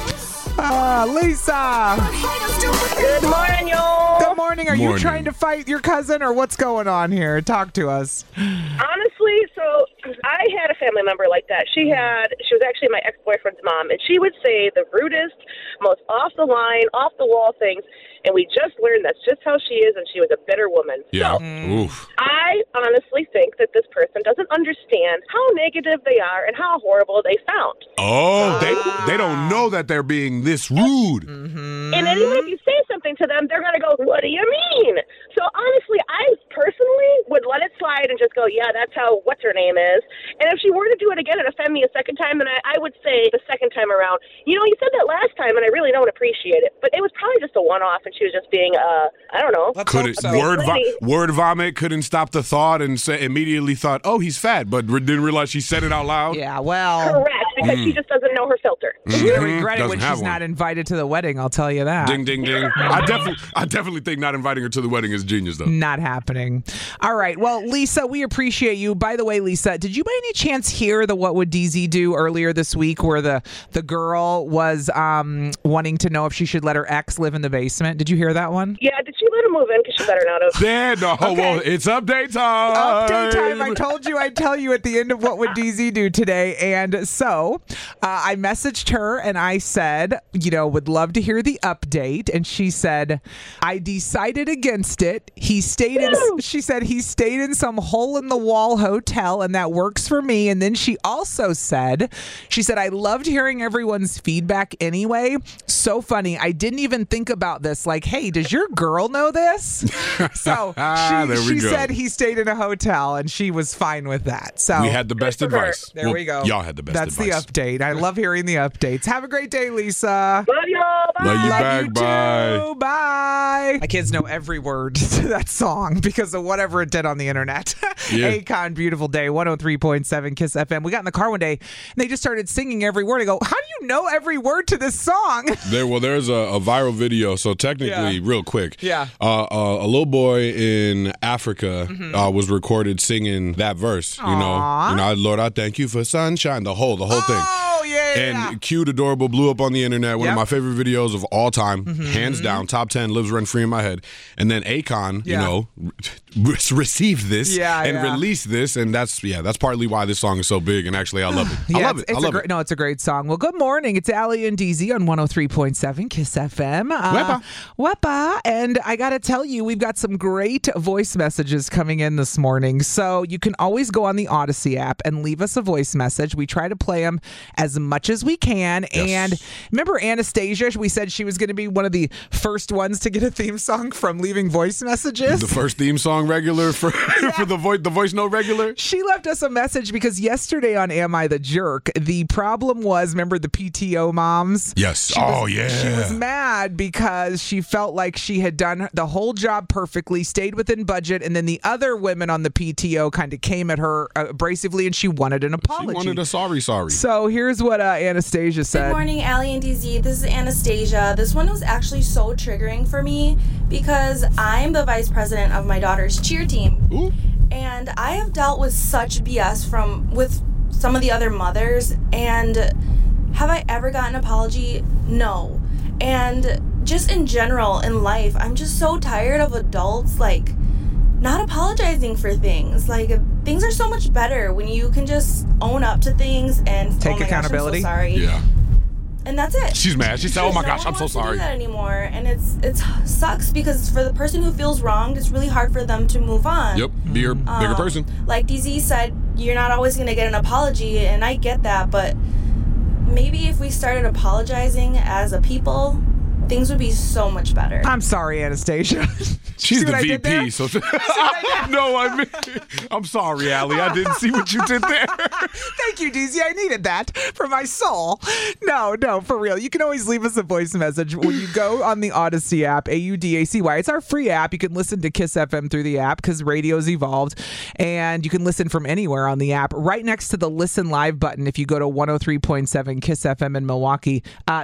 [SPEAKER 4] Lisa.
[SPEAKER 13] Good morning, y'all.
[SPEAKER 4] Good morning. Are you trying to fight your cousin or what's going on here? Talk to us.
[SPEAKER 14] Honestly, so I had a family member like that. She was actually my ex-boyfriend's mom, and she would say the rudest, most off-the-line, off-the-wall things, and we just learned that's just how she is, and she was a bitter woman.
[SPEAKER 5] Yeah.
[SPEAKER 14] So, I honestly think that this person doesn't understand how negative they are and how horrible they sound.
[SPEAKER 5] They don't know that they're being this rude.
[SPEAKER 14] And then even if you say something to them, they're going to go, what do you mean? So honestly, I personally would let it slide and just go, yeah, that's how what's-her-name is. And if she were to do it again and offend me a second time, then I would say the second time around, you said that last time and I really don't appreciate it. But it was probably just a one-off and she was just being, I don't know.
[SPEAKER 5] Word vomit couldn't stop the thought and immediately thought, he's fat, but didn't realize she said it out loud?
[SPEAKER 4] Yeah, well.
[SPEAKER 14] Correct, because she just doesn't know her filter.
[SPEAKER 4] She's going to regret it when she's not invited to the wedding, I'll tell you that.
[SPEAKER 5] Ding, ding, ding. I definitely think not inviting her to the wedding is genius, though.
[SPEAKER 4] Not happening. All right. Well, Lisa, we appreciate you. By the way, Lisa, did you by any chance hear the What Would DZ Do earlier this week where the girl was wanting to know if she should let her ex live in the basement? Did you hear that one?
[SPEAKER 14] Yeah, did she let him move in? Because she better not have.
[SPEAKER 5] Well, it's update time.
[SPEAKER 4] Update time. I told you I'd tell you at the end of What Would DZ Do today. And so I messaged her and I said, would love to hear the update. And she said, I decided against it. She said he stayed in some hole-in-the-wall hotel and that works for me. And then she also said, I loved hearing everyone's feedback anyway. So funny. I didn't even think about this. Like, hey, does your girl know this? So she said he stayed in a hotel and she was fine with that. So
[SPEAKER 5] we had the best advice.
[SPEAKER 4] There we go.
[SPEAKER 5] Y'all had the best advice.
[SPEAKER 4] That's the update. I love hearing the updates. Have a great day, Lisa.
[SPEAKER 14] Love y'all. Bye.
[SPEAKER 5] Love you back. Bye.
[SPEAKER 4] Bye. My kids know every word to that song because of whatever it did on the internet.
[SPEAKER 5] Yeah.
[SPEAKER 4] Akon, Beautiful Day, 103.7 Kiss FM. We got in the car one day and they just started singing every word. I go, how do you know every word to this song?
[SPEAKER 5] There's a viral video. So technically, real quick, a little boy in Africa was recorded singing that verse. Lord, I thank you for sunshine. The whole thing.
[SPEAKER 4] Oh yeah.
[SPEAKER 5] And Cute Adorable blew up on the internet. One of my favorite videos of all time, hands down, top 10, lives rent free in my head. And then Akon, received this and released this, and that's partly why this song is so big. And actually, I love it. I love it.
[SPEAKER 4] No, it's a great song. Well, good morning. It's Allie and DZ on 103.7 Kiss FM. Wepa. And I got to tell you, we've got some great voice messages coming in this morning. So you can always go on the Odyssey app and leave us a voice message. We try to play them as much as we can. Yes. And remember Anastasia? We said she was going to be one of the first ones to get a theme song from leaving voice messages.
[SPEAKER 5] The first theme song song regular for the voice note regular?
[SPEAKER 4] She left us a message because yesterday on Am I the Jerk, the problem was, remember the PTO moms?
[SPEAKER 5] Yes.
[SPEAKER 4] She was mad because she felt like she had done the whole job perfectly, stayed within budget, and then the other women on the PTO kind of came at her abrasively, and she wanted an apology.
[SPEAKER 5] She wanted a sorry.
[SPEAKER 4] So here's what Anastasia said.
[SPEAKER 15] Good morning, Allie and DZ. This is Anastasia. This one was actually so triggering for me because I'm the vice president of my daughter's cheer team.
[SPEAKER 5] Ooh.
[SPEAKER 15] And I have dealt with such BS with some of the other mothers. And have I ever gotten an apology? No. And just in general in life, I'm just so tired of adults not apologizing for things. Things are so much better when you can just own up to things and
[SPEAKER 4] take accountability.
[SPEAKER 15] Gosh, I'm so sorry.
[SPEAKER 5] Yeah.
[SPEAKER 15] And that's it.
[SPEAKER 5] She's mad. She said, "Oh my gosh, I'm so sorry."
[SPEAKER 15] No one wants to do that anymore, and it sucks because for the person who feels wronged, it's really hard for them to move on.
[SPEAKER 5] Yep, bigger person.
[SPEAKER 15] Like DZ said, you're not always going to get an apology, and I get that, but maybe if we started apologizing as a people, things would be so much better.
[SPEAKER 4] I'm sorry, Anastasia.
[SPEAKER 5] She's the VP, so no, I'm sorry, Allie. I didn't see what you did there.
[SPEAKER 4] Thank you, DZ. I needed that for my soul. No, for real. You can always leave us a voice message when you go on the Odyssey app, AUDACY. It's our free app. You can listen to Kiss FM through the app because radio's evolved, and you can listen from anywhere on the app. Right next to the Listen Live button, if you go to 103.7 Kiss FM in Milwaukee,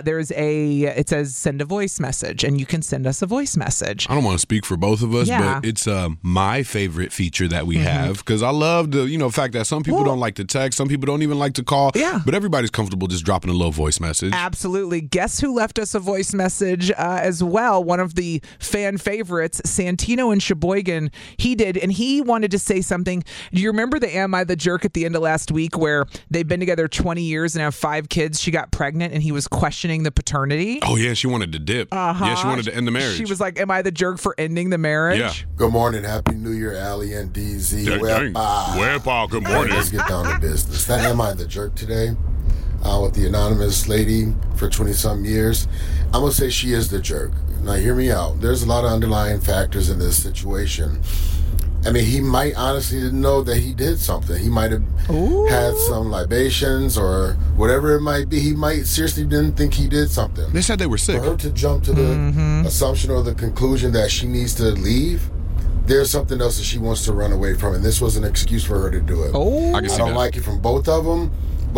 [SPEAKER 4] it says send a voice message, and you can send us a voice message.
[SPEAKER 5] I don't want to speak for both of us, but it's my favorite feature that we have because I love the fact that some people don't like to text, some people don't even like to call, but everybody's comfortable just dropping a little voice message.
[SPEAKER 4] Absolutely. Guess who left us a voice message as well? One of the fan favorites, Santino in Sheboygan. He did, and he wanted to say something. Do you remember the Am I the Jerk at the end of last week where they've been together 20 years and have 5 kids? She got pregnant and he was questioning the paternity.
[SPEAKER 5] Oh yeah, she wanted to dip. Yeah, she wanted to end the marriage.
[SPEAKER 4] She was like, am I the jerk for ending the marriage?
[SPEAKER 5] Yeah.
[SPEAKER 16] Good morning. Happy New Year, Allie and DZ.
[SPEAKER 5] Good morning.
[SPEAKER 16] Let's get down to business. That Am I the Jerk today with the anonymous lady for 20-some years. I'm going to say she is the jerk. Now, hear me out. There's a lot of underlying factors in this situation. I mean, he might honestly didn't know that he did something. He might have had some libations or whatever it might be. He might seriously didn't think he did something.
[SPEAKER 5] They said they were sick.
[SPEAKER 16] For her to jump to the assumption or the conclusion that she needs to leave, there's something else that she wants to run away from, and this was an excuse for her to do it.
[SPEAKER 5] I
[SPEAKER 16] don't like it from both of them.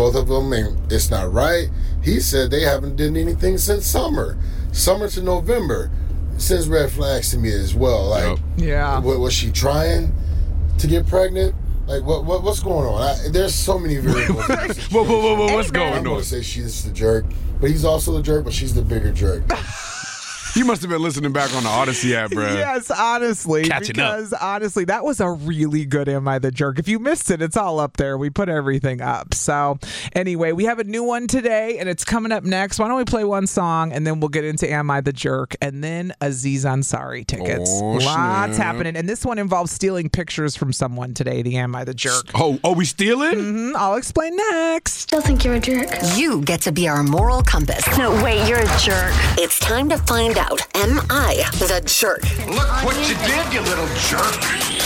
[SPEAKER 16] And it's not right. He said they haven't done anything since summer to November. Sends red flags to me as well. Was she trying to get pregnant? What's going on? There's so many variables.
[SPEAKER 5] What's going on?
[SPEAKER 16] I'm going to say she's the jerk, but he's also the jerk, but she's the bigger jerk.
[SPEAKER 5] You must have been listening back on the Odyssey app, bro.
[SPEAKER 4] Yes, honestly.
[SPEAKER 5] Catching up.
[SPEAKER 4] Because honestly, that was a really good Am I the Jerk. If you missed it, it's all up there. We put everything up. So anyway, we have a new one today, and it's coming up next. Why don't we play one song, and then we'll get into Am I the Jerk, and then Aziz Ansari tickets. Lots happening. And this one involves stealing pictures from someone today, the Am I the Jerk.
[SPEAKER 5] Oh, we stealing?
[SPEAKER 4] I'll explain next.
[SPEAKER 3] Still think you're a jerk? You get to be our moral compass.
[SPEAKER 17] No, wait, you're a jerk.
[SPEAKER 3] It's time to find out. Am I the jerk?
[SPEAKER 10] Look what you did, you little jerk.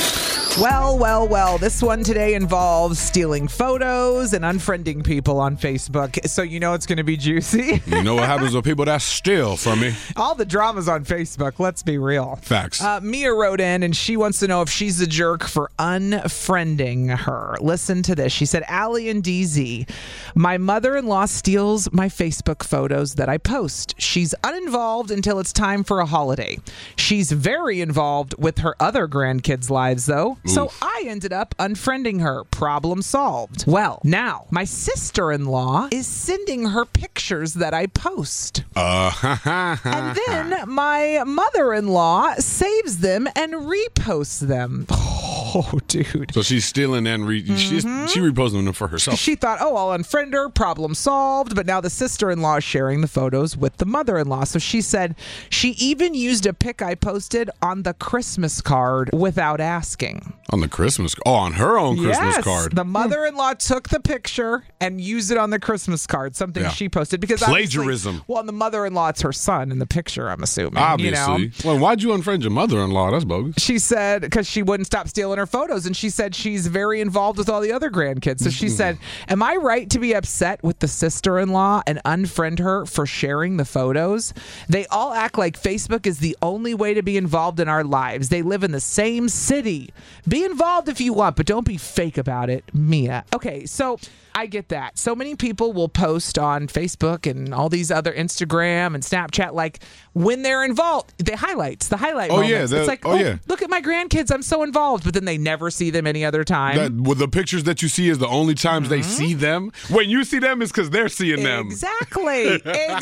[SPEAKER 4] Well, this one today involves stealing photos and unfriending people on Facebook. So you know it's going to be juicy.
[SPEAKER 5] You know what happens with people that steal from me?
[SPEAKER 4] All the drama's on Facebook. Let's be real.
[SPEAKER 5] Facts.
[SPEAKER 4] Mia wrote in, and she wants to know if she's the jerk for unfriending her. Listen to this. She said, Allie and DZ, my mother-in-law steals my Facebook photos that I post. She's uninvolved until it's time for a holiday. She's very involved with her other grandkids' lives, though. So I ended up unfriending her. Problem solved. Well, now my sister-in-law is sending her pictures that I post. And then my mother-in-law saves them and reposts them. Oh, dude.
[SPEAKER 5] So she's stealing and she reposting them for herself.
[SPEAKER 4] She thought, I'll unfriend her. Problem solved. But now the sister-in-law is sharing the photos with the mother-in-law. So she said she even used a pic I posted on the Christmas card without asking.
[SPEAKER 5] On the Christmas, on her own Christmas card.
[SPEAKER 4] The mother-in-law took the picture and used it on the Christmas card, something she posted. Because
[SPEAKER 5] plagiarism.
[SPEAKER 4] Well, the mother-in-law, it's her son in the picture, I'm assuming.
[SPEAKER 5] Obviously.
[SPEAKER 4] You know?
[SPEAKER 5] Well, why'd you unfriend your mother-in-law? That's bogus.
[SPEAKER 4] She said, because she wouldn't stop stealing her photos, and she said she's very involved with all the other grandkids. So she said, am I right to be upset with the sister-in-law and unfriend her for sharing the photos? They all act like Facebook is the only way to be involved in our lives. They live in the same city. Be involved if you want, but don't be fake about it, Mia. Okay, so I get that. So many people will post on Facebook and all these other Instagram and Snapchat, like when they're involved, the highlights, the highlight moments. It's like, look at my grandkids, I'm so involved, but then they never see them any other time.
[SPEAKER 5] The pictures that you see is the only times they see them. When you see them, it's because they're seeing them.
[SPEAKER 4] Exactly.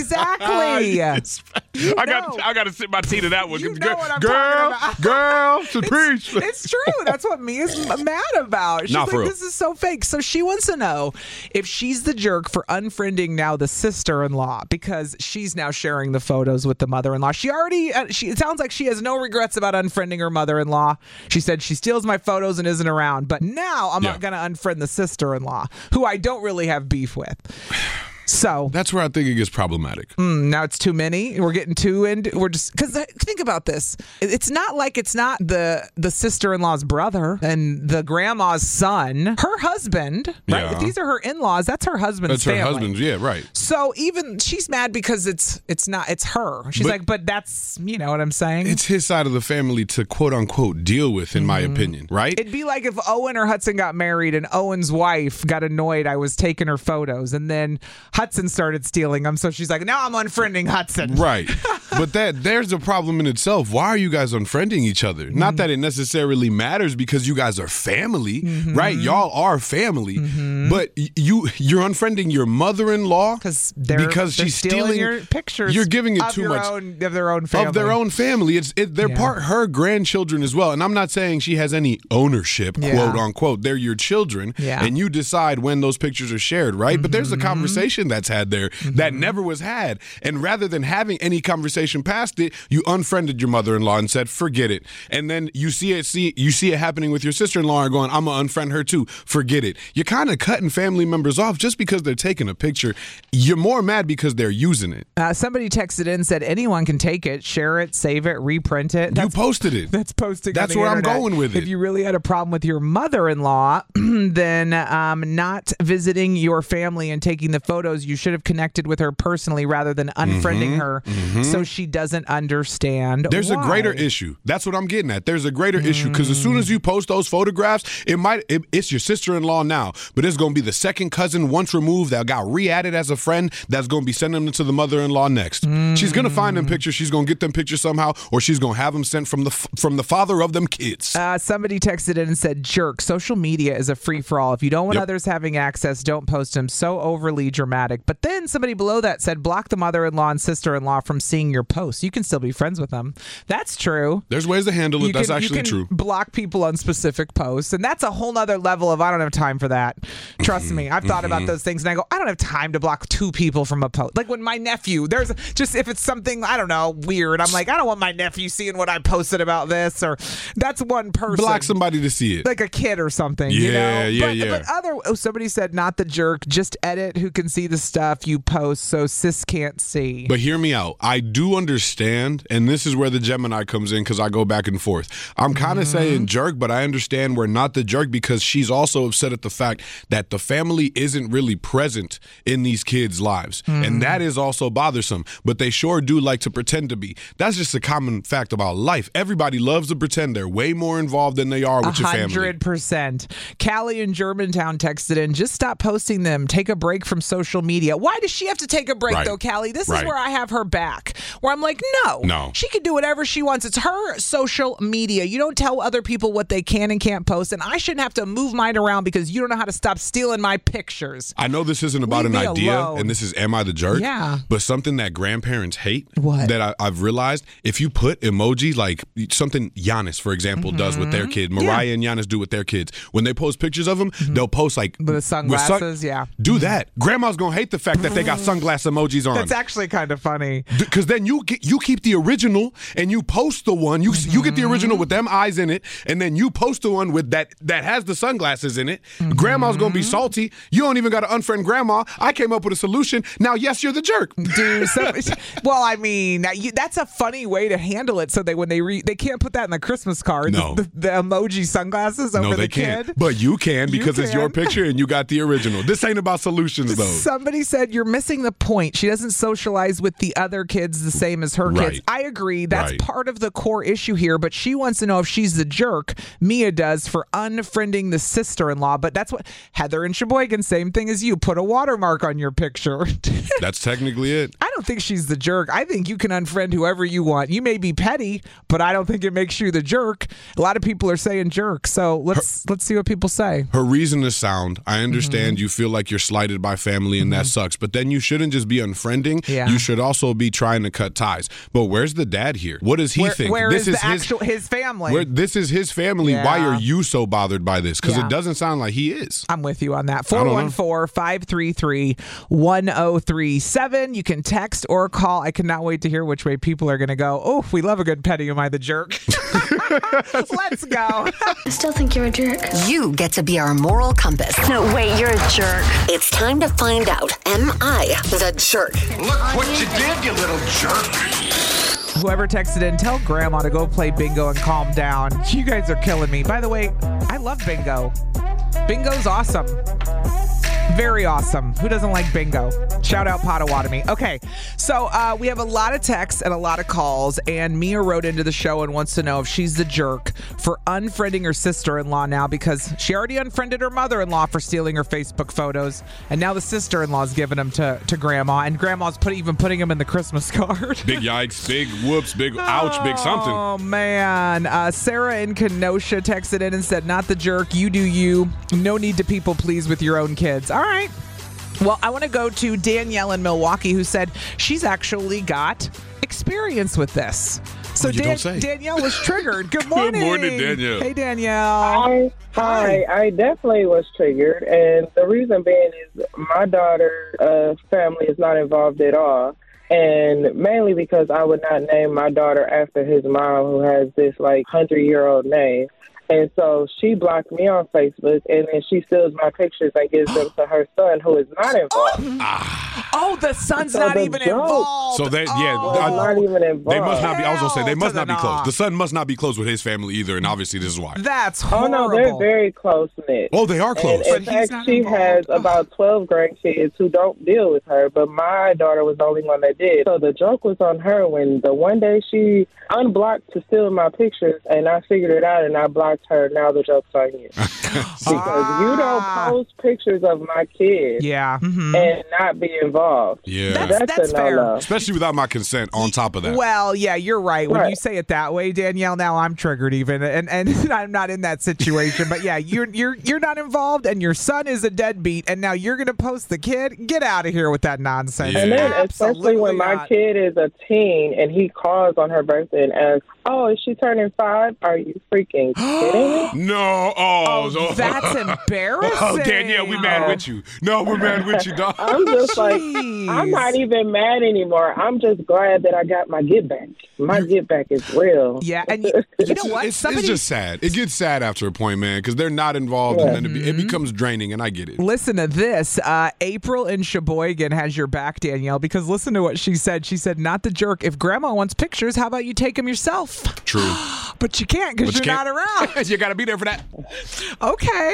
[SPEAKER 4] Yes.
[SPEAKER 5] I got to sit my tea to that one.
[SPEAKER 4] You know what I'm talking about.
[SPEAKER 5] Girl, preach.
[SPEAKER 4] It's true. That's what Mia's mad about. She's like, this is so fake. So she wants to know if she's the jerk for unfriending now the sister-in-law because she's now sharing the photos with the mother-in-law. She already, it sounds like she has no regrets about unfriending her mother-in-law. She said she steals my photos and isn't around, but now I'm not going to unfriend the sister-in-law, who I don't really have beef with. So
[SPEAKER 5] that's where I think it gets problematic.
[SPEAKER 4] Now it's too many. We're getting too into. We're just because think about this. It's not like it's not the sister-in-law's brother and the grandma's son. Her husband, right?
[SPEAKER 5] Yeah.
[SPEAKER 4] If these are her in-laws, that's her husband's family.
[SPEAKER 5] That's her husband's. Yeah, right.
[SPEAKER 4] So even she's mad because it's not. It's her. She's like, but that's you know what I'm saying.
[SPEAKER 5] It's his side of the family to quote unquote deal with, in my opinion. Right?
[SPEAKER 4] It'd be like if Owen or Hudson got married and Owen's wife got annoyed I was taking her photos, and then Hudson started stealing them, so she's like, now I'm unfriending Hudson.
[SPEAKER 5] Right. But there's a problem in itself. Why are you guys unfriending each other? Not that it necessarily matters because you guys are family, right? Y'all are family. But you're unfriending your mother-in-law because she's stealing
[SPEAKER 4] your pictures.
[SPEAKER 5] You're giving it
[SPEAKER 4] of
[SPEAKER 5] too much
[SPEAKER 4] of their own family.
[SPEAKER 5] Of their own family. They're part her grandchildren as well. And I'm not saying she has any ownership, quote unquote. They're your children, and you decide when those pictures are shared, right? But there's a conversation that's had there that never was had. And rather than having any conversation past it, you unfriended your mother-in-law and said, forget it. And then you see it happening with your sister-in-law and going, I'm going to unfriend her too. Forget it. You're kind of cutting family members off just because they're taking a picture. You're more mad because they're using it.
[SPEAKER 4] Somebody texted in and said, anyone can take it, share it, save it, reprint it.
[SPEAKER 5] You posted it.
[SPEAKER 4] That's posting
[SPEAKER 5] That's
[SPEAKER 4] on the
[SPEAKER 5] where
[SPEAKER 4] internet.
[SPEAKER 5] I'm going with it.
[SPEAKER 4] If you really had a problem with your mother-in-law, then not visiting your family and taking the photos, you should have connected with her personally rather than unfriending her so she doesn't understand
[SPEAKER 5] There's
[SPEAKER 4] why.
[SPEAKER 5] a greater issue. That's what I'm getting at. There's a greater issue because as soon as you post those photographs, it's your sister-in-law now, but it's going to be the second cousin once removed that got re-added as a friend that's going to be sending them to the mother-in-law next. She's going to find them pictures. She's going to get them pictures somehow, or she's going to have them sent from the father of them kids.
[SPEAKER 4] Somebody texted in and said, jerk, social media is a free-for-all. If you don't want others having access, don't post them. So overly dramatic. But then somebody below that said, block the mother-in-law and sister-in-law from seeing your posts. You can still be friends with them. That's true.
[SPEAKER 5] There's ways to handle it. That's actually true.
[SPEAKER 4] You can block people on specific posts, and that's a whole nother level of I don't have time for that. Trust me. I've thought about those things, and I go, I don't have time to block two people from a post. Like when my nephew, there's just if it's something, I don't know, weird, I'm like, I don't want my nephew seeing what I posted about this, or that's one person.
[SPEAKER 5] Block somebody to see it.
[SPEAKER 4] Like a kid or something, you know? But somebody said, not the jerk, just edit who can see the stuff you post so sis can't see.
[SPEAKER 5] But hear me out. I do understand, and this is where the Gemini comes in because I go back and forth. I'm kind of saying jerk, but I understand we're not the jerk because she's also upset at the fact that the family isn't really present in these kids' lives. And that is also bothersome, but they sure do like to pretend to be. That's just a common fact about life. Everybody loves to pretend they're way more involved than they are with your family.
[SPEAKER 4] 100%. Callie in Germantown texted in, just stop posting them. Take a break from social media. Why does she have to take a break though, Callie? This is where I have her back. Where I'm like, no. She can do whatever she wants. It's her social media. You don't tell other people what they can and can't post, and I shouldn't have to move mine around because you don't know how to stop stealing my pictures.
[SPEAKER 5] I know this isn't about an idea, and this is am I the jerk?
[SPEAKER 4] Yeah.
[SPEAKER 5] But something that grandparents hate
[SPEAKER 4] what?
[SPEAKER 5] That I've realized, if you put emoji, like something Giannis, for example, does with their kid, Mariah and Giannis do with their kids, when they post pictures of them, they'll post like
[SPEAKER 4] with sunglasses,
[SPEAKER 5] do that. Grandma's going to hate the fact that they got sunglass emojis on.
[SPEAKER 4] That's actually kind of funny.
[SPEAKER 5] Because then you keep the original and you post the one. You get the original with them eyes in it, and then you post the one with that has the sunglasses in it. Grandma's going to be salty. You don't even got to unfriend grandma. I came up with a solution. Now, yes, you're the jerk.
[SPEAKER 4] Dude, well, I mean, that's a funny way to handle it. So when they can't put that in the Christmas card.
[SPEAKER 5] No.
[SPEAKER 4] The emoji sunglasses over the kid.
[SPEAKER 5] No, they can't. But you can because it's your picture and you got the original. This ain't about solutions, though.
[SPEAKER 4] Somebody said you're missing the point. She doesn't socialize with the other kids the same as her kids. I agree. That's part of the core issue here, but she wants to know if she's the jerk. Mia does for unfriending the sister-in-law, but that's what Heather and Sheboygan, same thing as you. Put a watermark on your picture.
[SPEAKER 5] That's technically it.
[SPEAKER 4] I don't think she's the jerk. I think you can unfriend whoever you want. You may be petty, but I don't think it makes you the jerk. A lot of people are saying jerk, so let's see what people say.
[SPEAKER 5] Her reason is sound. I understand you feel like you're slighted by family and that sucks, but then you shouldn't just be unfriending.
[SPEAKER 4] Yeah.
[SPEAKER 5] You should also be trying to cut ties. But where's the dad here? What does he think?
[SPEAKER 4] Where is his family?
[SPEAKER 5] This is his family.
[SPEAKER 4] Yeah.
[SPEAKER 5] Why are you so bothered by this? Because it doesn't sound like he is.
[SPEAKER 4] I'm with you on that. 414-533-1037. You can text or call. I cannot wait to hear which way people are going to go. Oh, we love a good petty. Am I the jerk? Let's go.
[SPEAKER 3] I still think you're a jerk. You get to be our moral compass. No, wait, you're a jerk. It's time to find out, am I the jerk?
[SPEAKER 10] Look what you did, you little jerk.
[SPEAKER 4] Whoever texted in, tell Grandma to go play bingo and calm down. You guys are killing me. By the way, I love bingo. Bingo's awesome. Very awesome. Who doesn't like bingo? Shout out Potawatomi. Okay, so we have a lot of texts and a lot of calls, and Mia wrote into the show and wants to know if she's the jerk for unfriending her sister-in-law now because she already unfriended her mother-in-law for stealing her Facebook photos, and now the sister-in-law's giving them to Grandma, and Grandma's putting them in the Christmas card.
[SPEAKER 5] Big yikes, big whoops, big ouch, big something.
[SPEAKER 4] Oh, man. Sarah in Kenosha texted in and said, not the jerk, you do you. No need to people please with your own kids. All right. Well, I want to go to Danielle in Milwaukee who said she's actually got experience with this. So Danielle was triggered. Good morning.
[SPEAKER 5] Good morning, Danielle.
[SPEAKER 4] Hey, Danielle.
[SPEAKER 17] Hi. I definitely was triggered. And the reason being is my daughter's family is not involved at all. And mainly because I would not name my daughter after his mom who has this 100-year-old name. And so she blocked me on Facebook, and then she steals my pictures and gives them to her son, who is not involved.
[SPEAKER 4] Oh, the son's not even involved.
[SPEAKER 5] So
[SPEAKER 17] not even involved.
[SPEAKER 5] They must not be. I was gonna say they must not be close. The son must not be close with his family either, and obviously this is why.
[SPEAKER 4] That's horrible.
[SPEAKER 17] Oh no, they're very close knit.
[SPEAKER 5] Oh, they are close.
[SPEAKER 17] And in fact, she has about 12 grandkids who don't deal with her, but my daughter was the only one that did. So the joke was on her when the one day she unblocked to steal my pictures, and I figured it out, and I blocked her. Now the joke's on you. Because you don't post pictures of my kids and not be involved.
[SPEAKER 5] Yeah.
[SPEAKER 17] That's a
[SPEAKER 4] fair.
[SPEAKER 17] no-no.
[SPEAKER 5] Especially without my consent on top of that.
[SPEAKER 4] Well, yeah, you're right. When you say it that way, Danielle, now I'm triggered even. And I'm not in that situation. But yeah, you're not involved and your son is a deadbeat and now you're going to post the kid? Get out of here with that nonsense.
[SPEAKER 17] Yeah. And then especially when my kid is a teen and he calls on her birthday and asks, oh, is she turning 5? Are you freaking kidding me?
[SPEAKER 5] No. Oh,
[SPEAKER 4] that's embarrassing.
[SPEAKER 5] Oh, Danielle, we mad with you. No, we're mad with you, dog.
[SPEAKER 17] I'm just I'm not even mad anymore. I'm just glad that I got my get back. My get back is real.
[SPEAKER 4] Yeah, and you know what?
[SPEAKER 5] It's just sad. It gets sad after a point, man, because they're not involved, and then it becomes draining, and I get it.
[SPEAKER 4] Listen to this. April in Sheboygan has your back, Danielle, because listen to what she said. She said, not the jerk. If Grandma wants pictures, how about you take them yourself?
[SPEAKER 5] True.
[SPEAKER 4] But you can't because you're not around.
[SPEAKER 5] You got to be there for that.
[SPEAKER 4] Okay.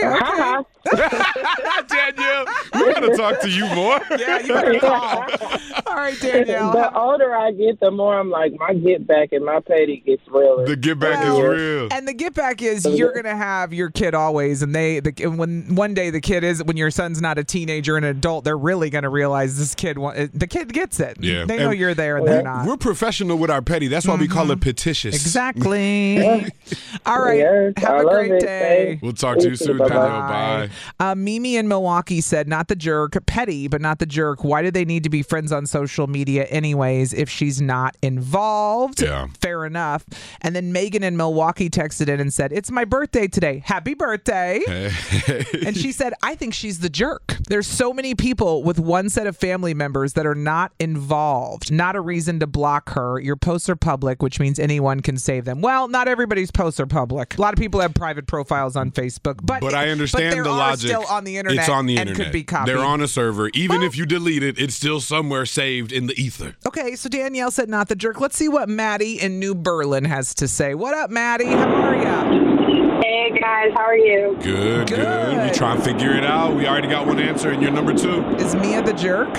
[SPEAKER 5] Danielle, we're going to talk to you more.
[SPEAKER 4] Yeah, you better call. All right, Danielle.
[SPEAKER 17] The older I get, the more I'm like, my get back and my petty gets realer.
[SPEAKER 5] The get back is real.
[SPEAKER 4] And the get back is you're going to have your kid always. And when one day when your son's not a teenager and an adult, they're really going to realize the kid gets it.
[SPEAKER 5] Yeah.
[SPEAKER 4] They know you're there and they're not.
[SPEAKER 5] We're professional with our petty. That's why we call it petitious.
[SPEAKER 4] Exactly. All right. Have a great day.
[SPEAKER 5] We'll talk to too soon, Danielle. Bye.
[SPEAKER 4] Mimi in Milwaukee said, not the jerk, petty, but not the jerk. Why do they need to be friends on social media anyways if she's not involved?
[SPEAKER 5] Yeah.
[SPEAKER 4] Fair enough. And then Megan in Milwaukee texted in and said, it's my birthday today. Happy birthday. And she said, I think she's the jerk. There's so many people with one set of family members that are not involved. Not a reason to block her. Your posts are public, which means anyone can save them. Well, not everybody's posts are public. A lot of people have private profiles on Facebook, but
[SPEAKER 5] I understand the logic.
[SPEAKER 4] Still on the internet.
[SPEAKER 5] It's on the
[SPEAKER 4] and
[SPEAKER 5] internet.
[SPEAKER 4] Could be copied.
[SPEAKER 5] They're on a server. Even if you delete it, it's still somewhere saved in the ether.
[SPEAKER 4] Okay, so Danielle said not the jerk. Let's see what Maddie in New Berlin has to say. What up, Maddie? How are you?
[SPEAKER 18] Hey guys, how are you?
[SPEAKER 5] Good. We try and figure it out. We already got one answer, and you're number 2.
[SPEAKER 4] Is Mia the jerk?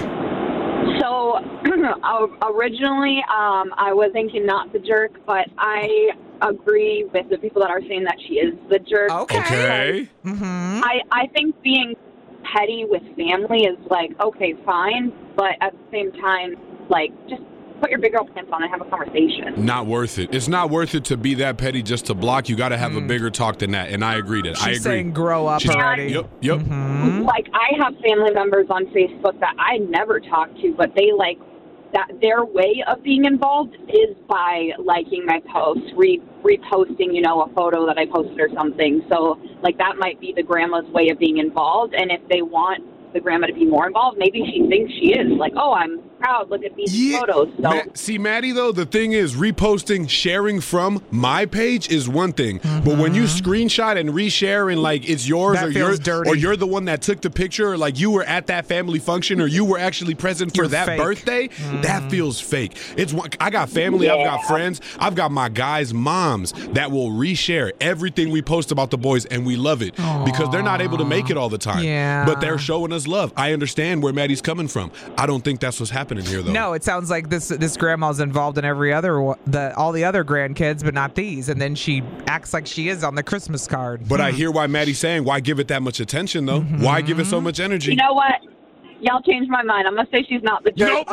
[SPEAKER 18] So originally, I was thinking not the jerk, but I agree with the people that are saying that she is the jerk.
[SPEAKER 5] Okay.
[SPEAKER 4] Mm-hmm.
[SPEAKER 18] I think being petty with family is like, okay, fine, but at the same time, like, just put your big girl pants on and have a conversation.
[SPEAKER 5] Not worth it. It's not worth it to be that petty just to block. You got to have a bigger talk than that, and I agree that.
[SPEAKER 4] She's saying grow up already.
[SPEAKER 5] Yep.
[SPEAKER 4] Mm-hmm.
[SPEAKER 18] Like, I have family members on Facebook that I never talk to, but they like that their way of being involved is by liking my posts, reposting, a photo that I posted or something. So, like, that might be the grandma's way of being involved. And if they want the grandma to be more involved, maybe she thinks she is. Like, oh, I'm proud. Look at these photos. So.
[SPEAKER 5] See, Maddie, though, the thing is, reposting, sharing from my page is one thing. Mm-hmm. But when you screenshot and reshare and, like, it's yours or you're the one that took the picture, or, like, you were at that family function or you were actually present for that birthday, that feels fake. I got family, I've got friends, I've got my guys' moms that will reshare everything we post about the boys, and we love it because they're not able to make it all the time.
[SPEAKER 4] Yeah.
[SPEAKER 5] But they're showing us love. I understand where Maddie's coming from. I don't think that's what's happening here, though.
[SPEAKER 4] No, it sounds like this grandma's involved in all the other grandkids, but not these. And then she acts like she is on the Christmas card.
[SPEAKER 5] But I hear why Maddie's saying, why give it that much attention, though?
[SPEAKER 4] Mm-hmm.
[SPEAKER 5] Why give it so much energy?
[SPEAKER 18] You know what? Y'all changed my mind. I'm going to say she's not the jerk.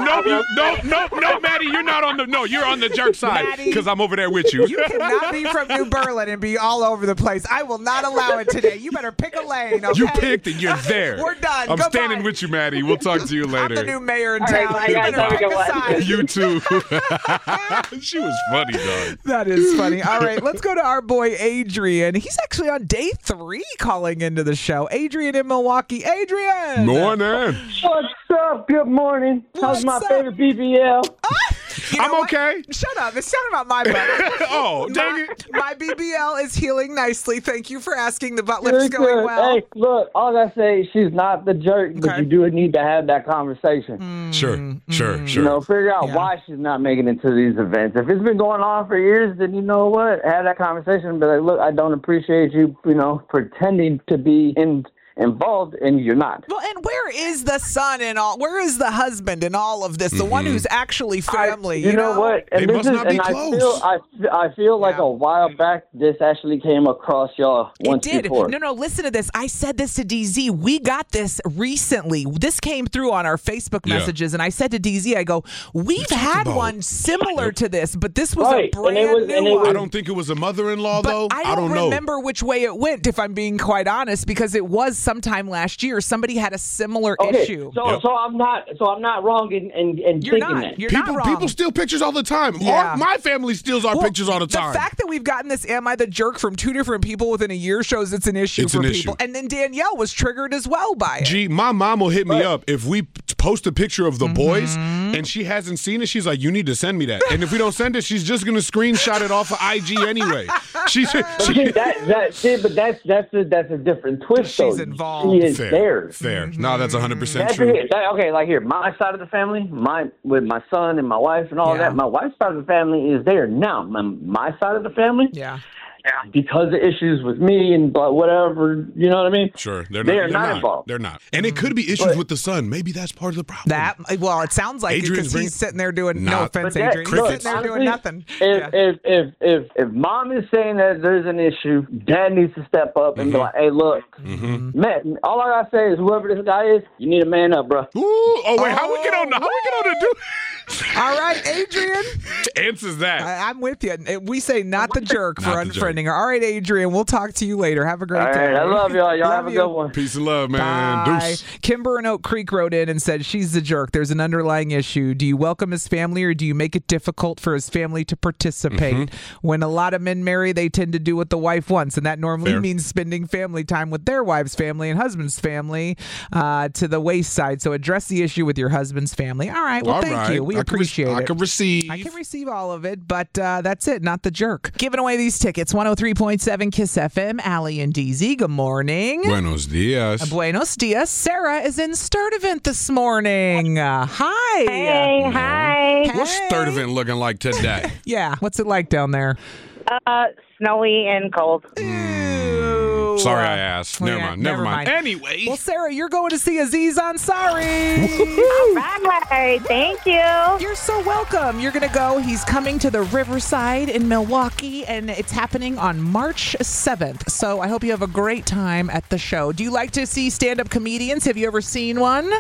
[SPEAKER 5] No, Maddie, you're not on the... No, you're on the jerk side because I'm over there with you.
[SPEAKER 4] You cannot be from New Berlin and be all over the place. I will not allow it today. You better pick a lane, okay?
[SPEAKER 5] You picked and you're there.
[SPEAKER 4] We're done.
[SPEAKER 5] I'm standing with you, Maddie. We'll talk to you later.
[SPEAKER 4] I'm the new mayor in town.
[SPEAKER 18] Right, you better pick a side.
[SPEAKER 5] You too. She was funny, dog.
[SPEAKER 4] That is funny. All right, let's go to our boy Adrian. He's actually on day 3 calling into the show. Adrian in Milwaukee. Adrian!
[SPEAKER 5] Morning.
[SPEAKER 19] What's up? Good morning. How's my favorite BBL?
[SPEAKER 5] I'm okay.
[SPEAKER 4] Shut up. It's not about my butt.
[SPEAKER 5] Oh, dang it.
[SPEAKER 4] My BBL is healing nicely. Thank you for asking. The butt lift's going well.
[SPEAKER 19] Hey, look, all I say is she's not the jerk, but you do need to have that conversation.
[SPEAKER 5] Sure.
[SPEAKER 19] You know, figure out why she's not making it to these events. If it's been going on for years, then you know what? Have that conversation. But like, look, I don't appreciate you, pretending to be involved, and you're not.
[SPEAKER 4] Well, and where is the son and all? Where is the husband in all of this? The one who's actually family.
[SPEAKER 19] You know what? And
[SPEAKER 5] they must not be close.
[SPEAKER 19] I feel like a while back this actually came across y'all once before.
[SPEAKER 4] No, listen to this. I said this to DZ. We got this recently. This came through on our Facebook messages, and I said to DZ, I go, we've had one similar to this, but this was a brand new one.
[SPEAKER 5] I don't think it was a mother-in-law, though.
[SPEAKER 4] I don't remember which way it went, if I'm being quite honest, because it was sometime last year. Somebody had a similar issue.
[SPEAKER 19] So I'm not wrong in
[SPEAKER 4] You're
[SPEAKER 19] thinking
[SPEAKER 4] not.
[SPEAKER 19] that.
[SPEAKER 4] You're not wrong.
[SPEAKER 5] People steal pictures all the time.
[SPEAKER 4] Yeah.
[SPEAKER 5] My family steals our pictures all the time.
[SPEAKER 4] The fact that we've gotten this "Am I the jerk?" from 2 different people within a year shows it's an issue for people. And then Danielle was triggered as well by it.
[SPEAKER 5] Gee, my mom will hit me up if we post a picture of the boys and she hasn't seen it. She's like, "You need to send me that." And if we don't send it, she's just gonna screenshot it off of IG anyway.
[SPEAKER 19] That's a different twist.
[SPEAKER 4] She's involved.
[SPEAKER 19] She is there.
[SPEAKER 5] Fair. No, that's 100% true.
[SPEAKER 19] Okay, like here, my side of the family, with my son and my wife and all that. My wife's side of the family is there. Now, my side of the family, because of issues with me and whatever, you know what I mean?
[SPEAKER 5] Sure.
[SPEAKER 19] They're not involved.
[SPEAKER 5] They're not. And it could be issues with the son. Maybe that's part of the problem.
[SPEAKER 4] It sounds like because he's sitting there doing, no offense, Adrian, he's sitting there doing nothing.
[SPEAKER 19] If mom is saying that there's an issue, dad needs to step up and be like, hey, look, man, all I gotta say is whoever this guy is, you need to man up, bro.
[SPEAKER 5] Ooh, wait, how we get on the
[SPEAKER 4] All right, Adrian.
[SPEAKER 5] Answers that.
[SPEAKER 4] I'm with you. We say not the jerk for unfriending her. All right, Adrian, we'll talk to you later. Have a great day.
[SPEAKER 19] All right, I love y'all. Y'all have a good one.
[SPEAKER 5] Peace and love, man.
[SPEAKER 4] Bye.
[SPEAKER 5] Deuce.
[SPEAKER 4] Kimber in Oak Creek wrote in and said she's the jerk. There's an underlying issue. Do you welcome his family or do you make it difficult for his family to participate? When a lot of men marry, they tend to do what the wife wants, and that normally means spending family time with their wife's family and husband's family to the wayside. So address the issue with your husband's family. All right. Well, thank you. We appreciate it.
[SPEAKER 5] I can receive.
[SPEAKER 4] I can receive all of it, but that's it. Not the jerk. Giving away these tickets. 103.7 Kiss FM. Allie and DZ. Good morning.
[SPEAKER 5] Buenos dias.
[SPEAKER 4] Buenos dias. Sarah is in Sturdivant this morning. Hi.
[SPEAKER 13] Hey, hi.
[SPEAKER 5] What's Sturdivant looking like today?
[SPEAKER 4] Yeah. What's it like down there?
[SPEAKER 13] Snowy and cold.
[SPEAKER 4] Ooh.
[SPEAKER 5] Sorry I asked.
[SPEAKER 4] Well,
[SPEAKER 5] Never mind. Anyway.
[SPEAKER 4] Well, Sarah, you're going to see Aziz Ansari.
[SPEAKER 13] All right. Thank you.
[SPEAKER 4] You're so welcome. You're going to go. He's coming to the Riverside in Milwaukee, and it's happening on March 7th. So I hope you have a great time at the show. Do you like to see stand-up comedians? Have you ever seen one?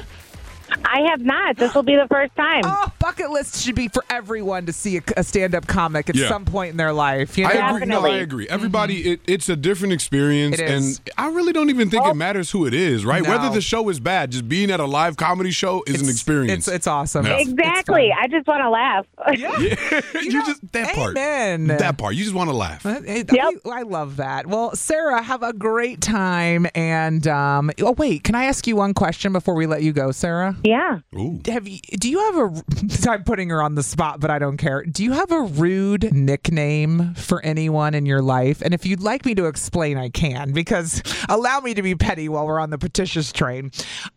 [SPEAKER 13] I have not. This will be the first time.
[SPEAKER 4] Oh, bucket list should be for everyone to see a stand-up comic at some point in their life. You know?
[SPEAKER 5] I agree. No, I agree. Everybody, it's a different experience, and I really don't even think it matters who it is, right?
[SPEAKER 4] No.
[SPEAKER 5] Whether the show is bad, just being at a live comedy show is an experience.
[SPEAKER 4] It's awesome.
[SPEAKER 5] Yeah.
[SPEAKER 13] Exactly. I just want to laugh.
[SPEAKER 4] Yeah.
[SPEAKER 5] You just that part.
[SPEAKER 4] Amen.
[SPEAKER 5] That part. You just want to laugh.
[SPEAKER 4] I love that. Well, Sarah, have a great time. And oh wait, can I ask you one question before we let you go, Sarah?
[SPEAKER 13] Yeah.
[SPEAKER 5] Ooh.
[SPEAKER 4] Do you have a? I'm putting her on the spot, but I don't care. Do you have a rude nickname for anyone in your life? And if you'd like me to explain, I can. Because allow me to be petty while we're on the petitious train.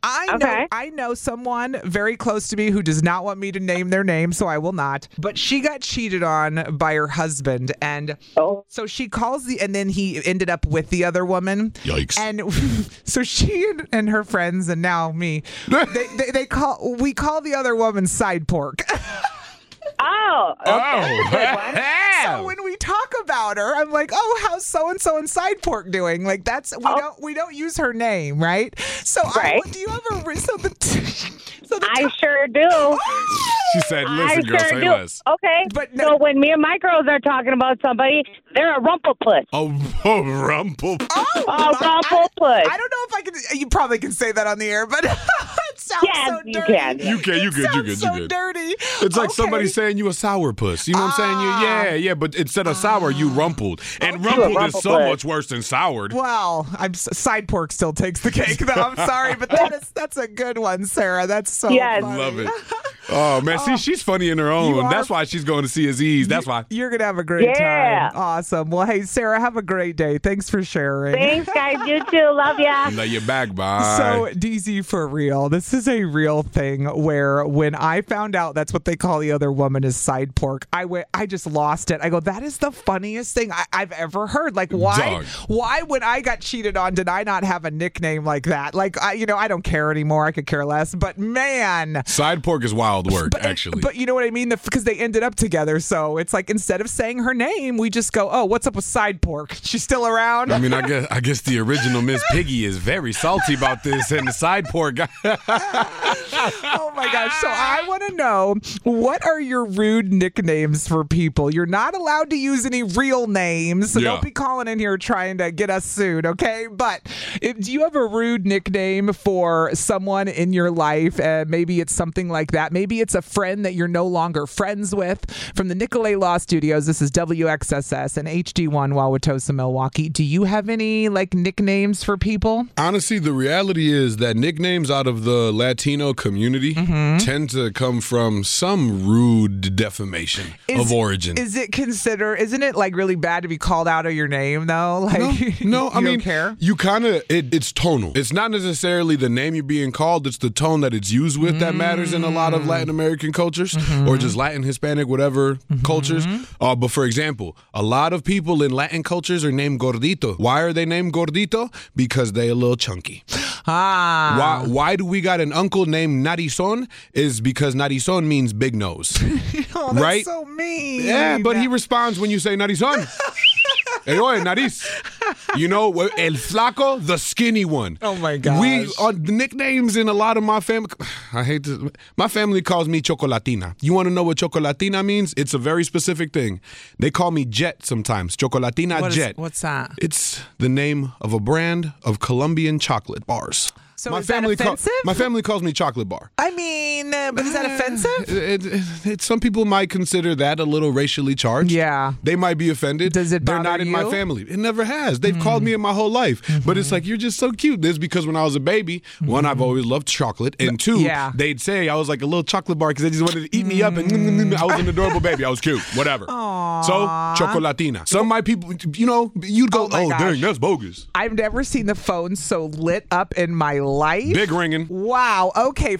[SPEAKER 4] I know someone very close to me who does not want me to name their name, so I will not. But she got cheated on by her husband, and so she calls and then he ended up with the other woman.
[SPEAKER 5] Yikes!
[SPEAKER 4] And so she and her friends, and now me, we call the other woman side pork.
[SPEAKER 13] Oh, okay.
[SPEAKER 4] So when we talk about her, I'm like, oh, how's so and so and side pork doing? Like we don't use her name, right? So do you have a
[SPEAKER 13] I sure do.
[SPEAKER 5] She said, "Listen, girl, say less."
[SPEAKER 13] Okay, so when me and my girls are talking about somebody, they're a rumplepuss.
[SPEAKER 5] Oh, rumplepuss.
[SPEAKER 13] Rumplepuss.
[SPEAKER 4] I don't know if I can. You probably can say that on the air, but it sounds so dirty.
[SPEAKER 5] You can. You good.
[SPEAKER 4] So dirty.
[SPEAKER 5] It's like somebody saying you a sourpuss. You know what I'm saying? Yeah. But instead of sour, you rumpled, and rumpled is so much worse than soured.
[SPEAKER 4] Well, side pork still takes the cake, though. I'm sorry, but that's a good one, Sarah. That's so funny.
[SPEAKER 5] Love it. Oh man, see, she's funny in her own. That's why she's going to see Aziz. That's why.
[SPEAKER 4] You're gonna have a great time. Awesome. Well, hey, Sarah, have a great day. Thanks for sharing.
[SPEAKER 13] Thanks, guys. You too. Love ya.
[SPEAKER 5] Love you back. Bye.
[SPEAKER 4] So, DZ, for real, this is a real thing where when I found out that's what they call the other woman is side pork, I just lost it. I go, that is the funniest thing I've ever heard. Like, why when I got cheated on did I not have a nickname like that? Like, I don't care anymore. I could care less. But man,
[SPEAKER 5] side pork is wild work, actually.
[SPEAKER 4] But you know what I mean? Because they ended up together. So it's like instead of saying her name, we just go, oh, what's up with side pork? She's still around?
[SPEAKER 5] I mean, I guess the original Miss Piggy is very salty about this, and the side pork guy.
[SPEAKER 4] Oh my gosh. So I want to know, what are your rude nicknames for people? You're not allowed to use any real names, so don't be calling in here trying to get us sued, okay? But do you have a rude nickname for someone in your life? Maybe it's something like that. Maybe it's a friend that you're no longer friends with. From the Nicolay Law Studios, this is WXSS and HD1 Wauwatosa, Milwaukee. Do you have any nicknames for people?
[SPEAKER 5] Honestly, the reality is that nicknames out of the Latino community tend to come from some rude defamation of origin.
[SPEAKER 4] Isn't it really bad to be called out of your name though?
[SPEAKER 5] No, I mean,
[SPEAKER 4] don't care?
[SPEAKER 5] You kind of, it's tonal. It's not necessarily the name you're being called, it's the tone that it's used with that matters in a lot of Latin American cultures or just Latin, Hispanic, whatever cultures. But for example, a lot of people in Latin cultures are named Gordito. Why are they named Gordito? Because they a little chunky. Why do we got an uncle named Narizon? Is because Narizon means big nose.
[SPEAKER 4] Oh, that's
[SPEAKER 5] right?
[SPEAKER 4] so mean.
[SPEAKER 5] Yeah, but he responds when you say Narizon. Oye, nariz. You know, El Flaco, the skinny one.
[SPEAKER 4] Oh, my gosh.
[SPEAKER 5] The nicknames in a lot of my family, I hate this. My family calls me Chocolatina. You want to know what Chocolatina means? It's a very specific thing. They call me Jet sometimes. Chocolatina Jet.
[SPEAKER 4] What's that?
[SPEAKER 5] It's the name of a brand of Colombian chocolate bars.
[SPEAKER 4] So is that offensive?
[SPEAKER 5] My family calls me Chocolate Bar.
[SPEAKER 4] I mean, but is that offensive?
[SPEAKER 5] Some people might consider that a little racially charged.
[SPEAKER 4] Yeah.
[SPEAKER 5] They might be offended.
[SPEAKER 4] Does it bother
[SPEAKER 5] They're not in
[SPEAKER 4] you?
[SPEAKER 5] my family. It never has. They've called me in my whole life. But it's like, you're just so cute. This is because when I was a baby, one, I've always loved chocolate. And two, they'd say I was like a little chocolate bar because they just wanted to eat me up. And I was an adorable baby. I was cute. Whatever.
[SPEAKER 4] Aww.
[SPEAKER 5] So, Chocolatina. Some of my people, you know, you'd go, dang, that's bogus.
[SPEAKER 4] I've never seen the phone so lit up in my life.
[SPEAKER 5] Big ringing.
[SPEAKER 4] Wow. Okay.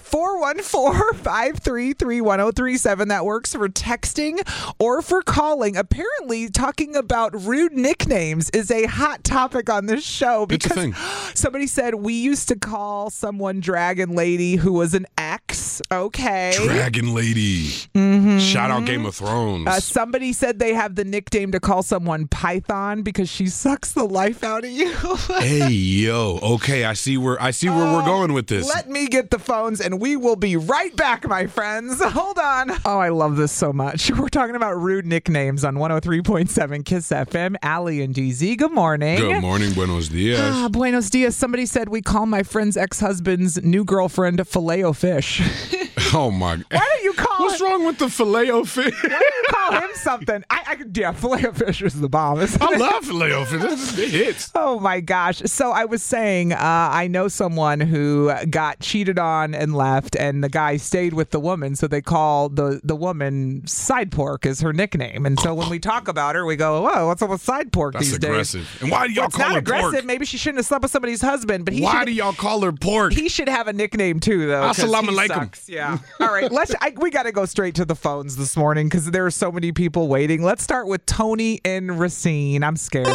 [SPEAKER 4] 414-533-1037. That works for texting or for calling. Apparently, talking about rude nicknames is a hot topic on this show because
[SPEAKER 5] it's a thing.
[SPEAKER 4] Somebody said we used to call someone Dragon Lady who was an ex. Okay.
[SPEAKER 5] Dragon Lady. Shout out Game of Thrones.
[SPEAKER 4] Somebody said they have the nickname to call someone Python because she sucks the life out of you.
[SPEAKER 5] Hey, yo. Okay, I see where we're going with this.
[SPEAKER 4] Let me get the phones and we will be right back, my friends. Hold on. Oh, I love this so much. We're talking about rude nicknames on 103.7 Kiss FM. Allie and DZ, good morning.
[SPEAKER 5] Good morning. Buenos dias.
[SPEAKER 4] Buenos dias. Somebody said we call my friend's ex-husband's new girlfriend Filet-O-Fish.
[SPEAKER 5] Oh, my God.
[SPEAKER 4] Why don't you call
[SPEAKER 5] What's wrong with the Filet-O-Fish?
[SPEAKER 4] Why don't you call him something? Filet-O-Fish is the bomb.
[SPEAKER 5] I love Filet-O-Fish. It hits.
[SPEAKER 4] Oh, my gosh. So I was saying, I know someone who got cheated on and left, and the guy stayed with the woman, so they call the woman Side Pork is her nickname. And so when we talk about her, we go, whoa, what's up with Side Pork these days?
[SPEAKER 5] That's aggressive. And why do y'all call her
[SPEAKER 4] pork? It's not aggressive. Maybe she shouldn't have slept with somebody's husband. But
[SPEAKER 5] why do y'all call her Pork?
[SPEAKER 4] He should have a nickname, too, though.
[SPEAKER 5] Assalamu alaikum.
[SPEAKER 4] Yeah. All right. We got to go straight to the phones this morning because there are so many people waiting. Let's start with Tony in Racine. I'm scared.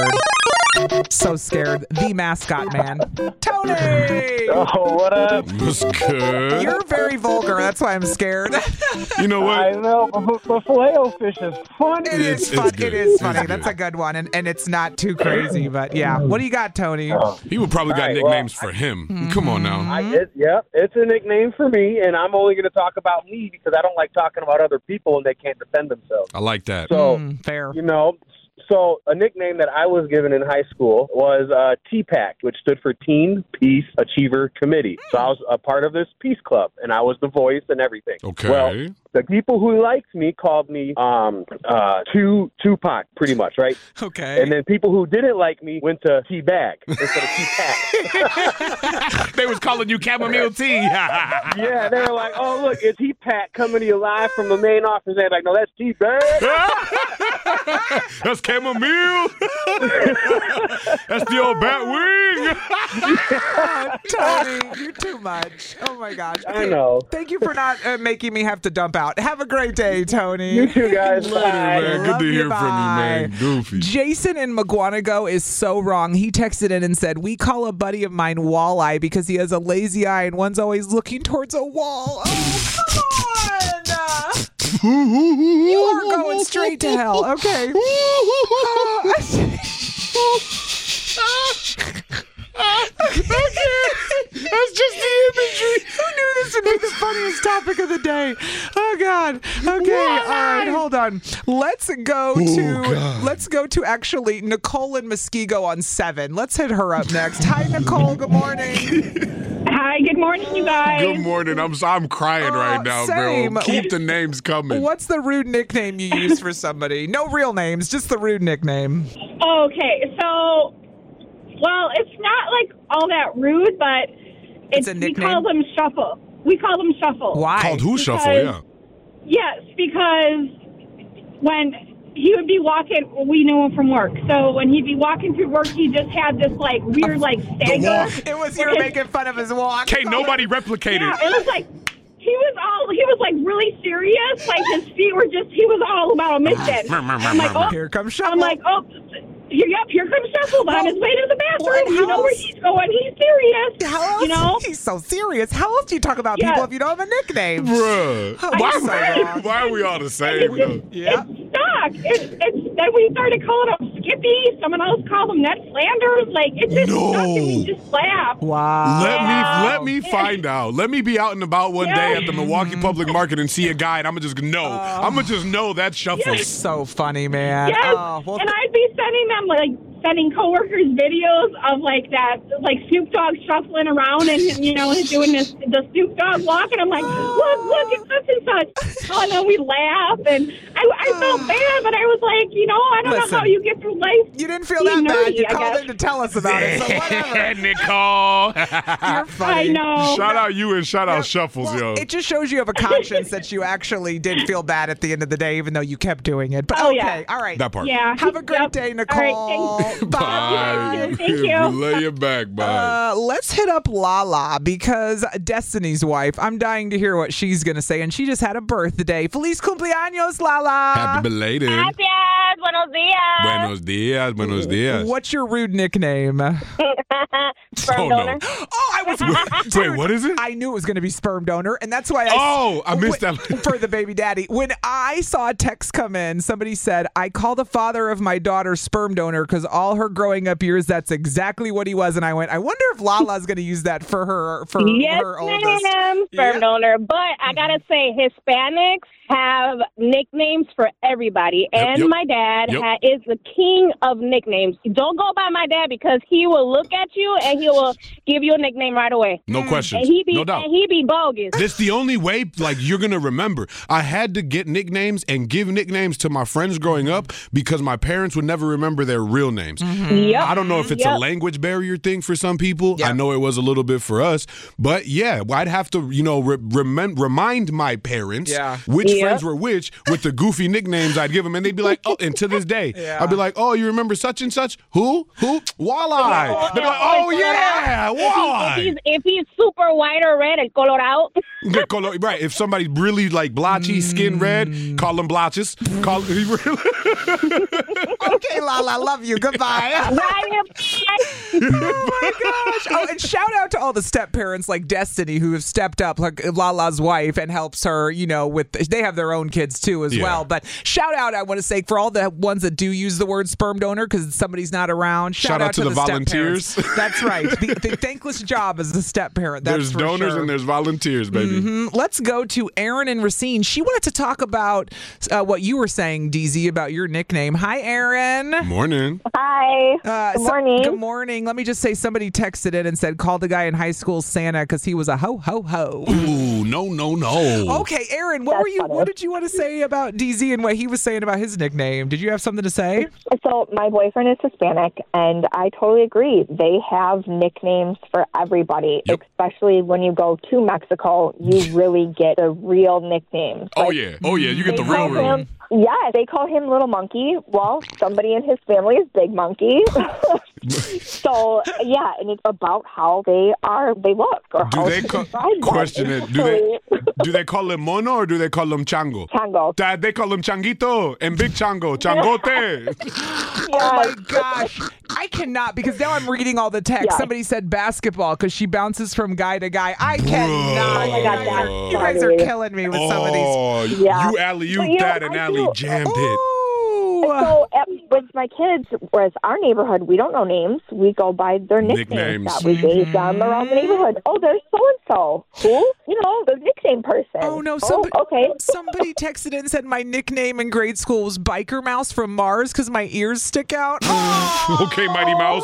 [SPEAKER 4] So scared. The mascot man. Tony!
[SPEAKER 20] Oh, what up?
[SPEAKER 5] What's good?
[SPEAKER 4] You're very vulgar. That's why I'm scared.
[SPEAKER 5] You know what?
[SPEAKER 20] I know, but Filet-O-Fish is funny.
[SPEAKER 4] It is funny. That's a good one. And it's not too crazy, but yeah. What do you got, Tony?
[SPEAKER 5] People probably got nicknames for him. Come on now.
[SPEAKER 20] It's a nickname for me, and I'm only going to talk about me because I don't like talking about other people and they can't defend themselves.
[SPEAKER 5] I like that.
[SPEAKER 20] So,
[SPEAKER 4] fair.
[SPEAKER 20] You know, so a nickname that I was given in high school was TPAC, which stood for Teen Peace Achiever Committee. So I was a part of this peace club, and I was the voice and everything.
[SPEAKER 5] Okay.
[SPEAKER 20] Well, the people who liked me called me Tupac, pretty much, right?
[SPEAKER 4] Okay.
[SPEAKER 20] And then people who didn't like me went to T-Bag instead of T-Pac.
[SPEAKER 5] They was calling you chamomile tea.
[SPEAKER 20] Yeah, they were like, oh, look, it's T-Pac coming to you live from the main office. They're like, no, that's T-Bag.
[SPEAKER 5] That's chamomile. That's the old bat wing.
[SPEAKER 4] Tony, you're too much. Oh, my gosh.
[SPEAKER 20] I know.
[SPEAKER 4] Thank you for not making me have to dump out. Have a great day, Tony.
[SPEAKER 20] You too, guys.
[SPEAKER 5] Later, man. Good to hear from you, man. Goofy.
[SPEAKER 4] Jason in McGuanago is so wrong. He texted in and said, we call a buddy of mine Walleye because he has a lazy eye and one's always looking towards a wall. Oh, come on. You are going straight to hell. Okay.
[SPEAKER 5] That's just the imagery.
[SPEAKER 4] Who knew this would be the funniest topic of the day? Oh God. Okay. All right. Hold on. Let's go to actually Nicole in Muskego on 7. Let's hit her up next. Hi, Nicole. Good morning.
[SPEAKER 21] Hi. Good morning, you guys.
[SPEAKER 5] Good morning. I'm crying right now,
[SPEAKER 4] same.
[SPEAKER 5] bro. Keep the names coming.
[SPEAKER 4] What's the rude nickname you use for somebody? No real names, just the rude nickname.
[SPEAKER 21] Okay. So. Well, it's not like all that rude, but
[SPEAKER 4] it's a nickname.
[SPEAKER 21] We call them Shuffle.
[SPEAKER 4] Why?
[SPEAKER 5] Called who Shuffle? Yeah.
[SPEAKER 21] Yes, because when he would be walking, we knew him from work. So when he'd be walking through work, he just had this like weird like stagger.
[SPEAKER 4] It was you were making fun of his walk.
[SPEAKER 5] Can't nobody replicate it.
[SPEAKER 21] Yeah, it was like he was like really serious. Like his feet were just. He was all about a mission. I'm like, oh,
[SPEAKER 4] here comes Shuffle.
[SPEAKER 21] I'm like, oh. Here comes Shuffle on his way to the bathroom. You know where he's going. He's serious.
[SPEAKER 4] How else?
[SPEAKER 21] You know?
[SPEAKER 4] He's so serious. How else do you talk about people if you don't have a nickname?
[SPEAKER 5] Bruh. Why are we all the same?
[SPEAKER 21] It talk. Then we started calling him Skippy. Someone else called him Ned Flanders. Like, it just stuck and we just laughed.
[SPEAKER 4] Wow.
[SPEAKER 5] Let me find out. Let me be out and about one day at the Milwaukee Public Market and see a guy, and I'm going to just know. I'm going to just know that Shuffles.
[SPEAKER 4] Yes. So funny, man.
[SPEAKER 21] Yes. And I'd be sending them, sending coworkers videos of like Snoop Dogg shuffling around and doing the Snoop Dogg walk, and I'm like, look, it's such and such. Oh, and then we laugh, and I felt bad, but I was like, I don't know how you get through life.
[SPEAKER 4] You didn't feel that bad. You called in to tell us about it. So whatever.
[SPEAKER 5] Nicole.
[SPEAKER 4] You're funny.
[SPEAKER 21] I know.
[SPEAKER 5] Shout out you and shout out Shuffles, yo.
[SPEAKER 4] It just shows you have a conscience that you actually did feel bad at the end of the day, even though you kept doing it. But all right.
[SPEAKER 5] That part.
[SPEAKER 21] Yeah.
[SPEAKER 4] Have a great day, Nicole.
[SPEAKER 21] All right, thanks.
[SPEAKER 5] Bye.
[SPEAKER 21] Thank you.
[SPEAKER 5] Lay your back. Bye.
[SPEAKER 4] Let's hit up Lala because Destiny's wife. I'm dying to hear what she's going to say, and she just had a birthday. Feliz cumpleaños, Lala.
[SPEAKER 5] Happy belated.
[SPEAKER 1] Gracias. Buenos dias.
[SPEAKER 5] Buenos dias. Buenos dias.
[SPEAKER 4] What's your rude nickname?
[SPEAKER 1] Sperm donor.
[SPEAKER 4] Oh, I was.
[SPEAKER 5] Wait, what is it?
[SPEAKER 4] I knew it was going to be sperm donor, and that's why
[SPEAKER 5] I missed that.
[SPEAKER 4] For the baby daddy. When I saw a text come in, somebody said, I call the father of my daughter sperm donor because all her growing up years, that's exactly what he was. And I went, I wonder if Lala's going to use that for her oldest.
[SPEAKER 1] Sperm donor. But I got to say, Hispanics have nicknames for everybody. And my dad is the king of nicknames. Don't go by my dad because he will look at you and he will give you a nickname right away.
[SPEAKER 5] No question.
[SPEAKER 1] No doubt. And he be bogus.
[SPEAKER 5] This the only way, you're going to remember. I had to get nicknames and give nicknames to my friends growing up because my parents would never remember their real names.
[SPEAKER 1] Yep.
[SPEAKER 5] I don't know if it's a language barrier thing for some people. I know it was a little bit for us. But I'd have to, remind my parents which friends were which with the goofy nicknames I'd give them. And they'd be like, oh, and to this day, I'd be like, oh, you remember such and such? Who? Walleye. They'd be like, oh, yeah, Walleye.
[SPEAKER 1] If he's super white or red, el colorado.
[SPEAKER 5] Right. If somebody's really blotchy, skin red, call them blotches.
[SPEAKER 4] Okay, Lala, love you. Goodbye. Oh, my gosh. Oh, and shout out to all the step parents like Destiny who have stepped up, like Lala's wife, and helps her, they have their own kids too as well. But shout out, I want to say, for all the ones that do use the word sperm donor because somebody's not around. Shout out to the volunteers. That's right. The thankless job as a step parent.
[SPEAKER 5] There's donors and there's volunteers, baby.
[SPEAKER 4] Let's go to Erin and Racine. She wanted to talk about what you were saying, DZ, about your nickname. Hi, Erin.
[SPEAKER 5] Morning.
[SPEAKER 22] Hi. Good morning.
[SPEAKER 4] Good morning. Let me just say, somebody texted in and said, call the guy in high school Santa because he was a ho, ho, ho.
[SPEAKER 5] Ooh, no.
[SPEAKER 4] Okay, Erin, what did you want to say about DZ and what he was saying about his nickname? Did you have something to say?
[SPEAKER 22] So my boyfriend is Hispanic, and I totally agree. They have nicknames for everybody, especially when you go to Mexico. You really get the real nicknames.
[SPEAKER 5] Oh, yeah. You get the real.
[SPEAKER 22] Yeah, they call him Little Monkey. Well, somebody in his family is Big Monkey. So, and it's about how they look. Or
[SPEAKER 5] do they question it? Do they call him Mono or do they call him Chango?
[SPEAKER 22] Chango.
[SPEAKER 5] They call him Changuito and Big Chango. Changote.
[SPEAKER 4] Oh, my gosh. I cannot, because now I'm reading all the text. Somebody said basketball because she bounces from guy to guy. I cannot.
[SPEAKER 22] Oh, my God,
[SPEAKER 4] you guys are killing me with some of these.
[SPEAKER 5] You alley-ooped that and Allie jammed it.
[SPEAKER 22] So with my kids, whereas our neighborhood, we don't know names. We go by their nicknames that we gave them around the neighborhood. Oh, there's so-and-so. Who? The nickname person.
[SPEAKER 4] Oh, no.
[SPEAKER 22] Okay.
[SPEAKER 4] Somebody texted in and said my nickname in grade school was Biker Mouse from Mars because my ears stick out. Oh!
[SPEAKER 5] Okay, Mighty Mouse.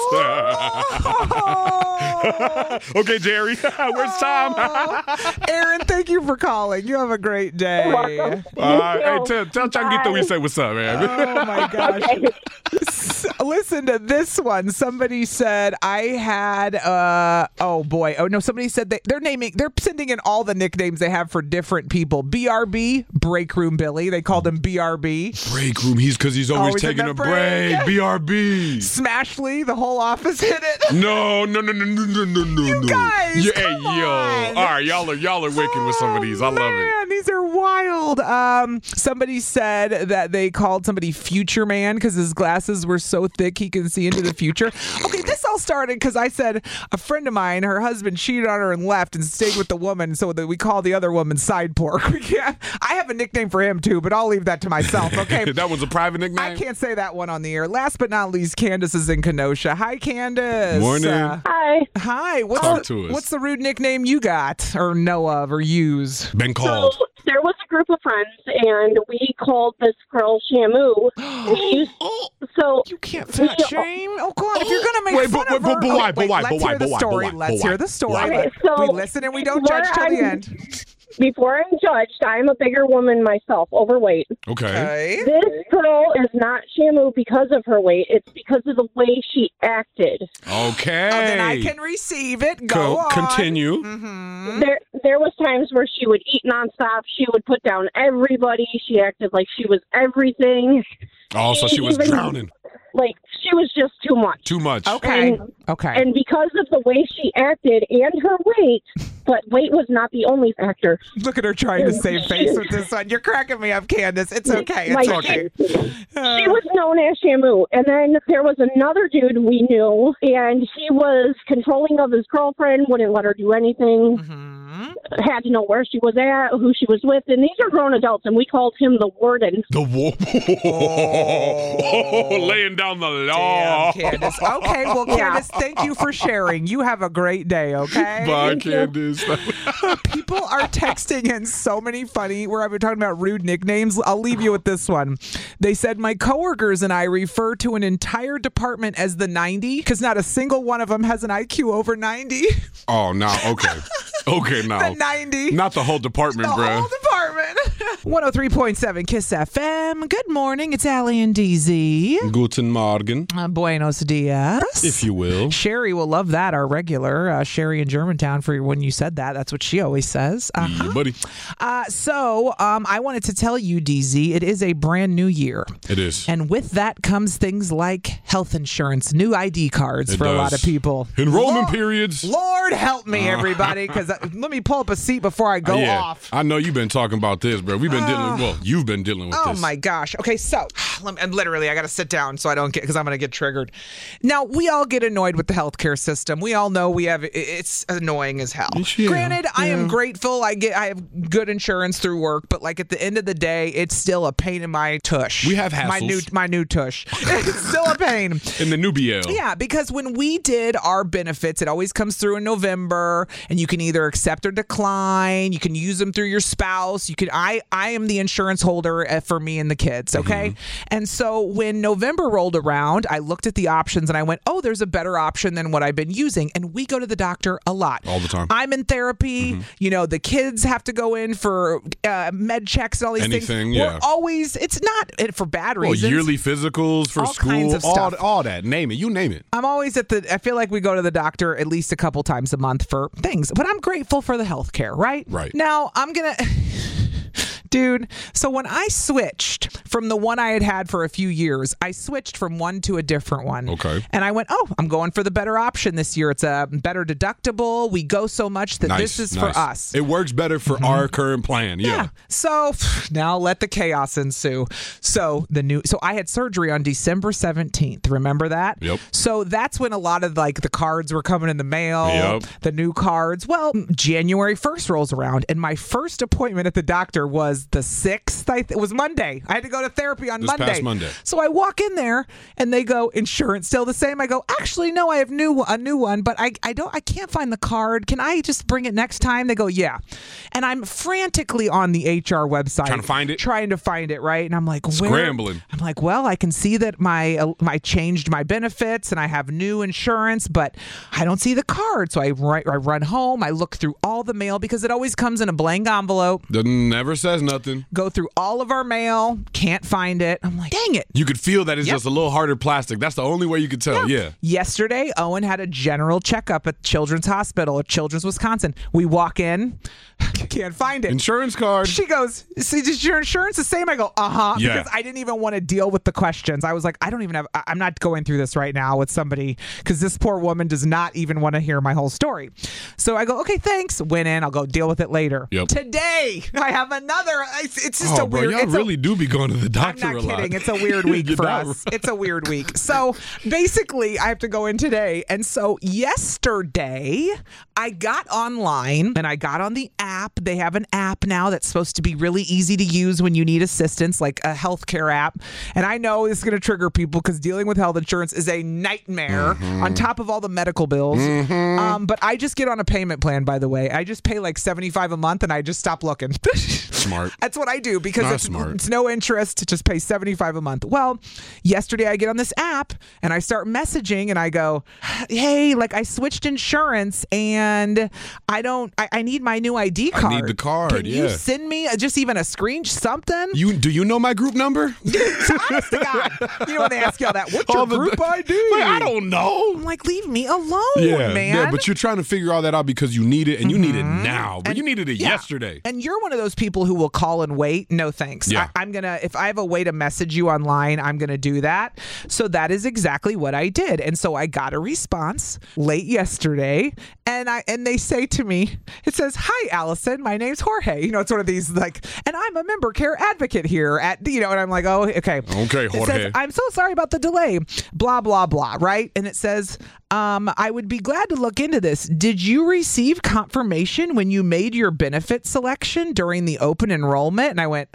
[SPEAKER 5] Okay, Jerry. Where's Tom?
[SPEAKER 4] Erin, thank you for calling. You have a great day.
[SPEAKER 22] Hey,
[SPEAKER 5] tell Changuito we say what's up, man.
[SPEAKER 4] Oh, my gosh. Okay. Listen to this one. Somebody said I had, somebody said they're sending in all the nicknames they have for different people. BRB, Break Room Billy. They called him BRB.
[SPEAKER 5] Break Room, because he's always taking a break. BRB.
[SPEAKER 4] Smashly, the whole office hit it.
[SPEAKER 5] No.
[SPEAKER 4] You guys, come on.
[SPEAKER 5] All right, y'all are wicked with some of these. I love it.
[SPEAKER 4] These are wild. Somebody said that they called somebody Future Man because his glasses were so thick he can see into the future. Okay, this all started because I said a friend of mine, her husband cheated on her and left and stayed with the woman, so that we call the other woman side pork. We can't. I have a nickname for him too, but I'll leave that to myself. Okay.
[SPEAKER 5] That one's a private nickname.
[SPEAKER 4] I can't say that one on the air. Last but not least, Candace is in Kenosha. Hi, Candace.
[SPEAKER 5] Morning.
[SPEAKER 12] Hi.
[SPEAKER 4] Hi.
[SPEAKER 5] Talk to us.
[SPEAKER 4] What's the rude nickname you got or know of or use?
[SPEAKER 5] Been called.
[SPEAKER 14] So there was a group of friends, and we called this girl Shamu. So
[SPEAKER 4] you can't fat shame. Oh God! If you're gonna make fun of her, let's hear the story. Let's hear the story.
[SPEAKER 14] Okay, so
[SPEAKER 4] we listen and we don't judge till the end.
[SPEAKER 14] Before I'm judged, I'm a bigger woman myself, overweight.
[SPEAKER 5] Okay.
[SPEAKER 14] This girl is not Shamu because of her weight. It's because of the way she acted.
[SPEAKER 5] Okay.
[SPEAKER 4] Then I can receive it. Go on.
[SPEAKER 5] Continue.
[SPEAKER 4] Mm-hmm.
[SPEAKER 14] There was times where she would eat nonstop. She would put down everybody. She acted like she was everything.
[SPEAKER 5] Oh, so she was drowning.
[SPEAKER 14] Like, she was just too much.
[SPEAKER 5] Too much.
[SPEAKER 4] Okay.
[SPEAKER 14] And because of the way she acted and her weight, but weight was not the only factor.
[SPEAKER 4] Look at her trying to save face with this one. You're cracking me up, Candace. It's okay. It's okay.
[SPEAKER 14] She was known as Shamu. And then there was another dude we knew, and he was controlling of his girlfriend, wouldn't let her do anything.
[SPEAKER 4] Mm-hmm.
[SPEAKER 14] Had to know where she was at, who she was with, and these are grown adults, and we called him the warden.
[SPEAKER 5] The warden. Laying down the law.
[SPEAKER 4] Damn, Candace. Okay, well, Candace, thank you for sharing. You have a great day, okay?
[SPEAKER 5] Bye, Candace.
[SPEAKER 4] People are texting in so many funny, where I've been talking about rude nicknames. I'll leave you with this one. They said, my coworkers and I refer to an entire department as the 90 because not a single one of them has an IQ over 90.
[SPEAKER 5] Oh, no. Okay. Okay, now.
[SPEAKER 4] The 90.
[SPEAKER 5] Not the whole department,
[SPEAKER 4] the
[SPEAKER 5] bruh.
[SPEAKER 4] whole department. 103.7 Kiss FM. Good morning. It's Allie and DZ.
[SPEAKER 5] Guten Morgen.
[SPEAKER 4] Buenos dias.
[SPEAKER 5] If you will.
[SPEAKER 4] Sherry will love that, our regular. Sherry in Germantown, for when you said that. That's what she always says.
[SPEAKER 5] Yeah, buddy.
[SPEAKER 4] So I wanted to tell you, DZ, it is a brand new year.
[SPEAKER 5] It is.
[SPEAKER 4] And with that comes things like health insurance, new ID cards for a lot of people.
[SPEAKER 5] Enrollment periods.
[SPEAKER 4] Lord help me, everybody, because let me pull up a seat before I go off.
[SPEAKER 5] I know you've been talking about this, bro. We've been you've been dealing with this.
[SPEAKER 4] Oh, my gosh. Okay, so, and literally, I got to sit down so I don't get, because I'm going to get triggered. Now, we all get annoyed with the healthcare system. We all know it's annoying as hell.
[SPEAKER 5] Yeah,
[SPEAKER 4] Granted, I am grateful. I have good insurance through work, but like at the end of the day, it's still a pain in my tush.
[SPEAKER 5] We have hassles.
[SPEAKER 4] My new tush. It's still a pain.
[SPEAKER 5] In the new BL.
[SPEAKER 4] Yeah, because when we did our benefits, it always comes through in November, and you can either accept or decline. You can use them through your spouse. You can. I am the insurance holder for me and the kids. Okay, and so when November rolled around, I looked at the options and I went, "Oh, there's a better option than what I've been using." And we go to the doctor a lot,
[SPEAKER 5] all the time.
[SPEAKER 4] I'm in therapy. You know, the kids have to go in for med checks and all these things.
[SPEAKER 5] Yeah.
[SPEAKER 4] We're always. It's not for bad reasons.
[SPEAKER 5] Well, yearly physicals for
[SPEAKER 4] all
[SPEAKER 5] school,
[SPEAKER 4] kinds of stuff.
[SPEAKER 5] all that. Name it. You name it.
[SPEAKER 4] I'm always I feel like we go to the doctor at least a couple times a month for things, but I'm grateful for the health care, right?
[SPEAKER 5] Right.
[SPEAKER 4] Now, I'm going to... Dude, so when I switched from the one I had for a few years, I switched from one to a different one.
[SPEAKER 5] Okay.
[SPEAKER 4] And I went, I'm going for the better option this year. It's a better deductible. We go so much that this is for us.
[SPEAKER 5] It works better for our current plan. Yeah.
[SPEAKER 4] So now let the chaos ensue. So I had surgery on December 17th. Remember that?
[SPEAKER 5] Yep.
[SPEAKER 4] So that's when a lot of like the cards were coming in the mail.
[SPEAKER 5] Yep.
[SPEAKER 4] The new cards. Well, January 1st rolls around, and my first appointment at the doctor was the 6th. It was Monday. I had to go to therapy on Monday.
[SPEAKER 5] Past Monday.
[SPEAKER 4] So I walk in there and they go, insurance still the same? I go, actually, no, I have a new one, but I can't find the card. Can I just bring it next time? They go, yeah. And I'm frantically on the HR website. Trying to find it, right? And I'm like,
[SPEAKER 5] scrambling.
[SPEAKER 4] I'm like, well, I can see that I changed my benefits and I have new insurance, but I don't see the card. So I run home. I look through all the mail because it always comes in a blank envelope.
[SPEAKER 5] Never says nothing.
[SPEAKER 4] Go through all of our mail. Can't find it. I'm like, dang it.
[SPEAKER 5] You could feel that it's just a little harder plastic. That's the only way you could tell. Yeah.
[SPEAKER 4] Yesterday, Owen had a general checkup at Children's Hospital at Children's Wisconsin. We walk in. can't find it.
[SPEAKER 5] Insurance card.
[SPEAKER 4] She goes, "See, is your insurance the same?" I go, "Uh-huh."
[SPEAKER 5] Yeah.
[SPEAKER 4] Because I didn't even want to deal with the questions. I was like, I'm not going through this right now with somebody because this poor woman does not even want to hear my whole story. So I go, "Okay, thanks." Went in. I'll go deal with it later.
[SPEAKER 5] Yep.
[SPEAKER 4] Today, I have another. It's just a weird.
[SPEAKER 5] Bro, y'all really do be going to the doctor a lot.
[SPEAKER 4] I'm not kidding. It's a weird week for us. It's a weird week. So basically, I have to go in today. And so yesterday, I got online and I got on the app. They have an app now that's supposed to be really easy to use when you need assistance, like a healthcare app. And I know this is going to trigger people because dealing with health insurance is a nightmare on top of all the medical bills. But I just get on a payment plan, by the way. I just pay like $75 a month and I just stop looking.
[SPEAKER 5] Smart.
[SPEAKER 4] That's what I do because it's no interest to just pay $75 a month. Well, yesterday I get on this app and I start messaging and I go, "Hey, like I switched insurance and I need my new ID card.
[SPEAKER 5] I need the card.
[SPEAKER 4] Can you send me just even a screen, something?"
[SPEAKER 5] Do you know my group number?
[SPEAKER 4] Honest to God. You know when they ask you all that, what's your group ID?
[SPEAKER 5] Like, I don't know.
[SPEAKER 4] I'm like, leave me alone, man.
[SPEAKER 5] Yeah, but you're trying to figure all that out because you need it and you need it now. But you needed it yesterday.
[SPEAKER 4] And you're one of those people who will call and wait. No thanks.
[SPEAKER 5] Yeah.
[SPEAKER 4] I'm gonna, if I have a way to message you online, I'm gonna do that. So that is exactly what I did. And so I got a response late yesterday and they say to me, it says, "Hi, Allison, my name's Jorge." You know, it's one of these like, "And I'm a member care advocate here at," you know, and I'm like, "Oh, okay."
[SPEAKER 5] Okay, Jorge.
[SPEAKER 4] It says, "I'm so sorry about the delay, blah, blah, blah," right? And it says, "I would be glad to look into this. Did you receive confirmation when you made your benefit selection during the open enrollment?" And I went,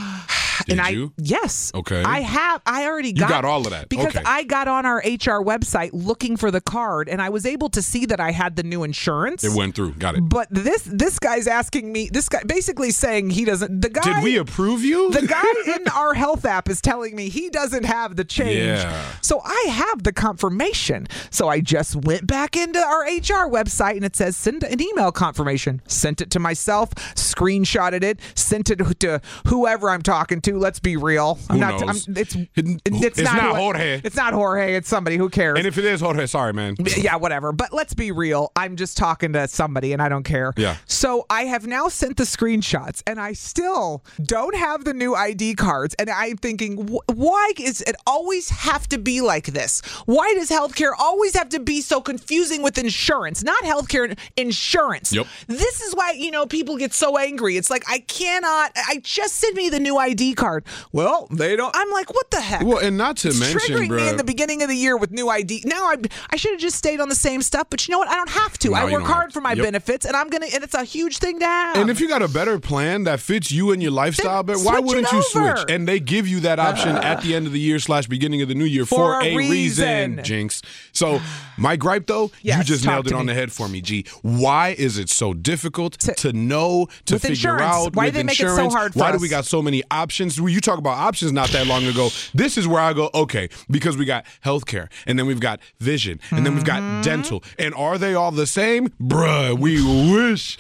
[SPEAKER 5] Did you?
[SPEAKER 4] Yes.
[SPEAKER 5] Okay.
[SPEAKER 4] I already got.
[SPEAKER 5] You got all of that.
[SPEAKER 4] Because
[SPEAKER 5] okay.
[SPEAKER 4] I got on our HR website looking for the card and I was able to see that I had the new insurance.
[SPEAKER 5] It went through. Got it.
[SPEAKER 4] But this guy's asking me, this guy basically saying he doesn't, the guy.
[SPEAKER 5] Did we approve you?
[SPEAKER 4] The guy in our health app is telling me he doesn't have the change.
[SPEAKER 5] Yeah.
[SPEAKER 4] So I have the confirmation. So I just went back into our HR website and it says send an email confirmation. Sent it to myself, screenshotted it, sent it to whoever I'm talking to. Let's be real. It's not
[SPEAKER 5] Jorge.
[SPEAKER 4] It's not Jorge. It's somebody. Who cares?
[SPEAKER 5] And if it is Jorge, sorry, man.
[SPEAKER 4] Yeah, whatever. But let's be real. I'm just talking to somebody and I don't care.
[SPEAKER 5] Yeah.
[SPEAKER 4] So I have now sent the screenshots and I still don't have the new ID cards. And I'm thinking, why is it always have to be like this? Why does healthcare always have to be so confusing with insurance? Not healthcare, insurance.
[SPEAKER 5] Yep.
[SPEAKER 4] This is why, people get so angry. It's like, I just send me the new ID card. Well, they don't. I'm like, what the heck?
[SPEAKER 5] Well, and not to mention,
[SPEAKER 4] triggering me in the beginning of the year with new ID. Now I should have just stayed on the same stuff, but you know what? I don't have to.
[SPEAKER 5] No,
[SPEAKER 4] I work hard for my benefits, and and it's a huge thing to have.
[SPEAKER 5] And if you got a better plan that fits you and your lifestyle, but why wouldn't you switch? And they give you that option at the end of the year / beginning of the new year for a reason, Jinx. So my gripe though, you just nailed it on the head for me, G. Why is it so difficult to know, to figure out?
[SPEAKER 4] Why do they make it so hard for us?
[SPEAKER 5] Why do we got so many options? You talk about options not that long ago. This is where I go, okay, because we got healthcare, and then we've got vision, and then we've got dental. And are they all the same? Bruh, we wish.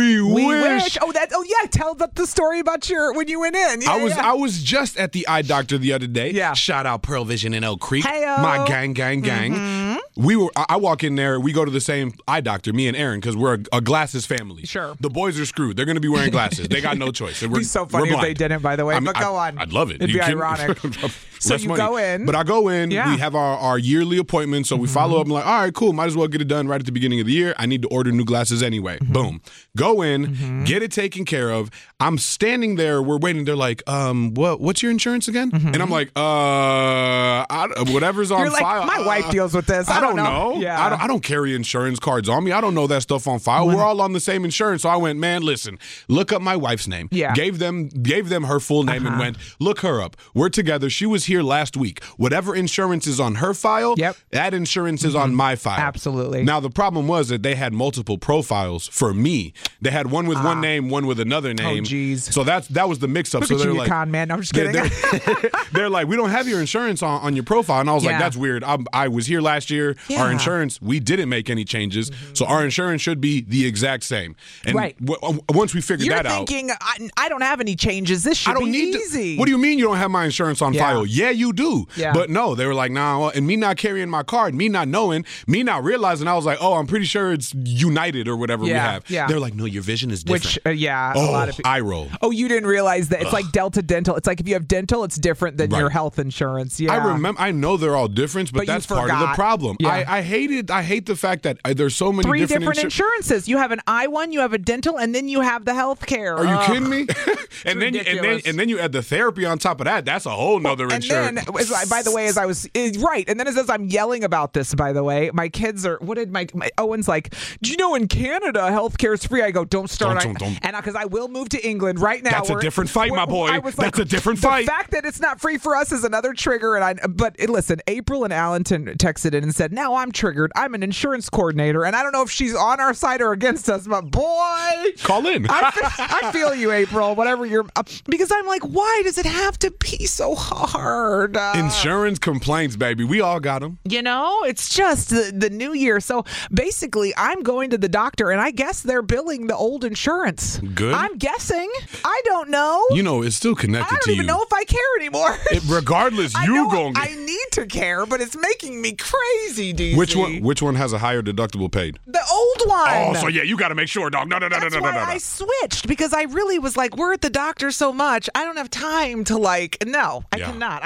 [SPEAKER 4] Oh yeah, tell the story about when you went in. Yeah,
[SPEAKER 5] I was just at the eye doctor the other day.
[SPEAKER 4] Yeah.
[SPEAKER 5] Shout out Pearl Vision in Oak Creek.
[SPEAKER 4] Hey-o.
[SPEAKER 5] My gang. I walk in there, we go to the same eye doctor, me and Aaron, because we're a glasses family.
[SPEAKER 4] Sure.
[SPEAKER 5] The boys are screwed. They're going to be wearing glasses. They got no choice.
[SPEAKER 4] It'd be so funny if they didn't, by the way. But go on.
[SPEAKER 5] I'd love it.
[SPEAKER 4] It'd be ironic. So you go in.
[SPEAKER 5] But I go in.
[SPEAKER 4] Yeah.
[SPEAKER 5] We have our yearly appointment. So we follow up. I'm like, all right, cool. Might as well get it done right at the beginning of the year. I need to order new glasses anyway. Boom. Go in. Get it taken care of. I'm standing there. We're waiting. They're like, what's your insurance again? And I'm like, whatever's on
[SPEAKER 4] You're like,
[SPEAKER 5] file.
[SPEAKER 4] my wife deals with this.
[SPEAKER 5] I don't know.
[SPEAKER 4] Yeah.
[SPEAKER 5] I don't carry insurance cards on me. I don't know that stuff on file. We're all on the same insurance. So I went, man, listen, look up my wife's name.
[SPEAKER 4] Yeah.
[SPEAKER 5] Gave them her full name and went, look her up. We're together. She was here last week. Whatever insurance is on her file, that insurance is on my file.
[SPEAKER 4] Absolutely.
[SPEAKER 5] Now, the problem was that they had multiple profiles for me. They had one with one name, one with another name.
[SPEAKER 4] Oh, geez.
[SPEAKER 5] So that was the mix-up.
[SPEAKER 4] Look
[SPEAKER 5] so
[SPEAKER 4] at
[SPEAKER 5] they're
[SPEAKER 4] you,
[SPEAKER 5] like,
[SPEAKER 4] con man. I'm just kidding.
[SPEAKER 5] They're like, we don't have your insurance on your profile. And I was like, that's weird. I was here last year. Our insurance, we didn't make any changes, so our insurance should be the exact same. And once we figured that out,
[SPEAKER 4] you're thinking, I don't have any changes. This should be easy.
[SPEAKER 5] What do you mean you don't have my insurance on file? Yeah, you do.
[SPEAKER 4] Yeah.
[SPEAKER 5] But no, they were like, nah. And me not carrying my card, me not knowing, me not realizing, I was like, oh, I'm pretty sure it's United or whatever we have.
[SPEAKER 4] Yeah.
[SPEAKER 5] They were like, no, your vision is different.
[SPEAKER 4] Which, a lot of people.
[SPEAKER 5] I roll.
[SPEAKER 4] Oh, you didn't realize that it's like Delta Dental. It's like if you have dental, it's different than your health insurance. Yeah.
[SPEAKER 5] I know they're all different, but that's part of the problem. Yeah. I hate the fact that there's so many
[SPEAKER 4] three different insurances. You have an eye one, you have a dental, and then you have the health care.
[SPEAKER 5] Are you kidding me? and then you add the therapy on top of that. That's a whole nother insurance.
[SPEAKER 4] And then, by the way, as I was and then as I'm yelling about this, by the way, my kids are. What did my Owen's like? Do you know in Canada healthcare is free? I go, don't start. And because I will move to England right now.
[SPEAKER 5] That's a different fight, my boy. That's a different fight.
[SPEAKER 4] The fact that it's not free for us is another trigger. But listen, April in Allenton texted in and said, now I'm triggered. I'm an insurance coordinator, and I don't know if she's on our side or against us, but boy,
[SPEAKER 5] call in.
[SPEAKER 4] I feel you, April. Whatever you're, because I'm like, why does it have to be so hard?
[SPEAKER 5] Insurance complaints, baby. We all got them.
[SPEAKER 4] You know, it's just the new year. So basically, I'm going to the doctor, and I guess they're billing the old insurance.
[SPEAKER 5] Good.
[SPEAKER 4] I'm guessing. I don't know.
[SPEAKER 5] You know, it's still connected to you.
[SPEAKER 4] I don't even know if I care anymore.
[SPEAKER 5] Regardless, you going.
[SPEAKER 4] I need to care, but it's making me crazy, DC.
[SPEAKER 5] Which one has a higher deductible paid?
[SPEAKER 4] The old one.
[SPEAKER 5] Oh, so yeah, you got to make sure, dog. No.
[SPEAKER 4] That's why I switched, because I really was like, we're at the doctor so much, I don't have time to I cannot.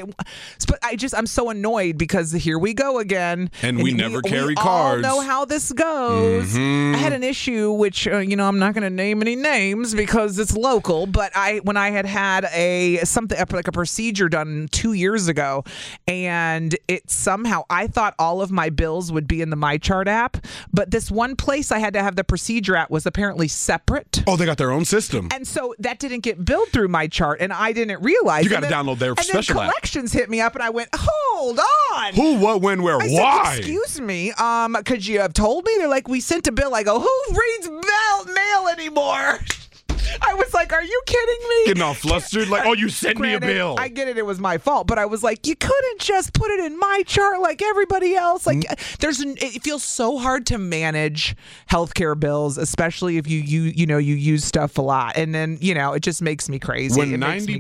[SPEAKER 4] I'm so annoyed because here we go again.
[SPEAKER 5] And we never carry cards.
[SPEAKER 4] We all know how this goes. I had an issue, which, I'm not going to name any names because it's local, but when I had a procedure done 2 years ago, and it somehow, I thought all of my bills would be in the MyChart app, but this one place I had to have the procedure at was apparently separate.
[SPEAKER 5] Oh, they got their own system.
[SPEAKER 4] And so that didn't get billed through MyChart, and I didn't realize.
[SPEAKER 5] You got to download their special app.
[SPEAKER 4] And then collections hit me up, and I went, hold on.
[SPEAKER 5] Who, what, when, where, why?
[SPEAKER 4] Said, excuse me, could you have told me? They're like, we sent a bill. I go, who reads mail anymore? I was like, are you kidding me?
[SPEAKER 5] Getting all flustered, like, you sent me a bill.
[SPEAKER 4] I get it was my fault, but I was like, you couldn't just put it in MyChart like everybody else. Like, it feels so hard to manage healthcare bills, especially if you use stuff a lot, and then it just makes me crazy. When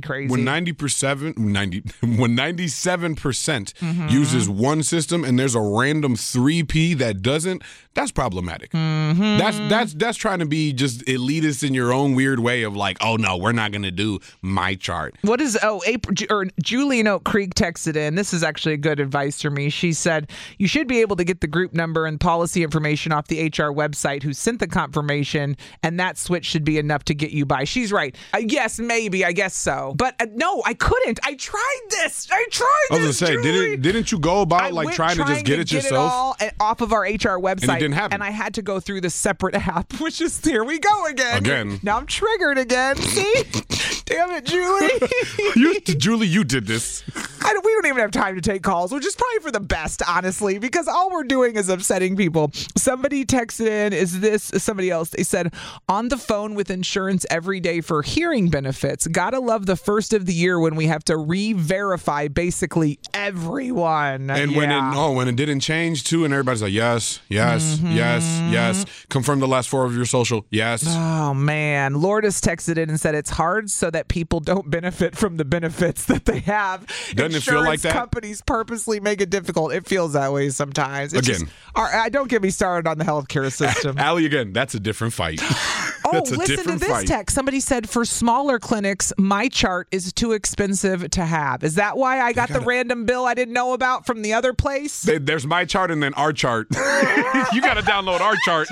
[SPEAKER 5] 97% uses one system and there's a random 3P that doesn't, that's problematic. That's trying to be just elitist in your own weird way of like, oh no, we're not going to do MyChart.
[SPEAKER 4] What is Julie in Oak Creek texted in. This is actually good advice for me. She said you should be able to get the group number and policy information off the HR website who sent the confirmation, and that switch should be enough to get you by. She's right. Yes, maybe. I guess so. But no, I couldn't. I tried this. I was
[SPEAKER 5] going to say, didn't you go about trying to just get it yourself?
[SPEAKER 4] Get it all off of our HR website.
[SPEAKER 5] And it didn't happen.
[SPEAKER 4] And I had to go through the separate app, which is, here we go again. Now I'm triggered again. See? Damn it, Julie.
[SPEAKER 5] Julie, you did this.
[SPEAKER 4] We don't even have time to take calls, which is probably for the best, honestly, because all we're doing is upsetting people. Somebody texted in, somebody else, they said, on the phone with insurance every day for hearing benefits. Gotta love the first of the year when we have to re-verify basically everyone.
[SPEAKER 5] And when it didn't change too, and everybody's like, yes. Confirm the last 4 of your social. Yes.
[SPEAKER 4] Oh, man. Lourdes texted in and said it's hard so that people don't benefit from the benefits that they have.
[SPEAKER 5] Doesn't it feel like that?
[SPEAKER 4] Companies purposely make it difficult. It feels that way sometimes. Don't get me started on the healthcare system.
[SPEAKER 5] Allie, again, that's a different fight.
[SPEAKER 4] Listen to this text. Somebody said for smaller clinics, MyChart is too expensive to have. Is that why I got the random bill I didn't know about from the other place?
[SPEAKER 5] There's MyChart and then our chart. You got to download our chart.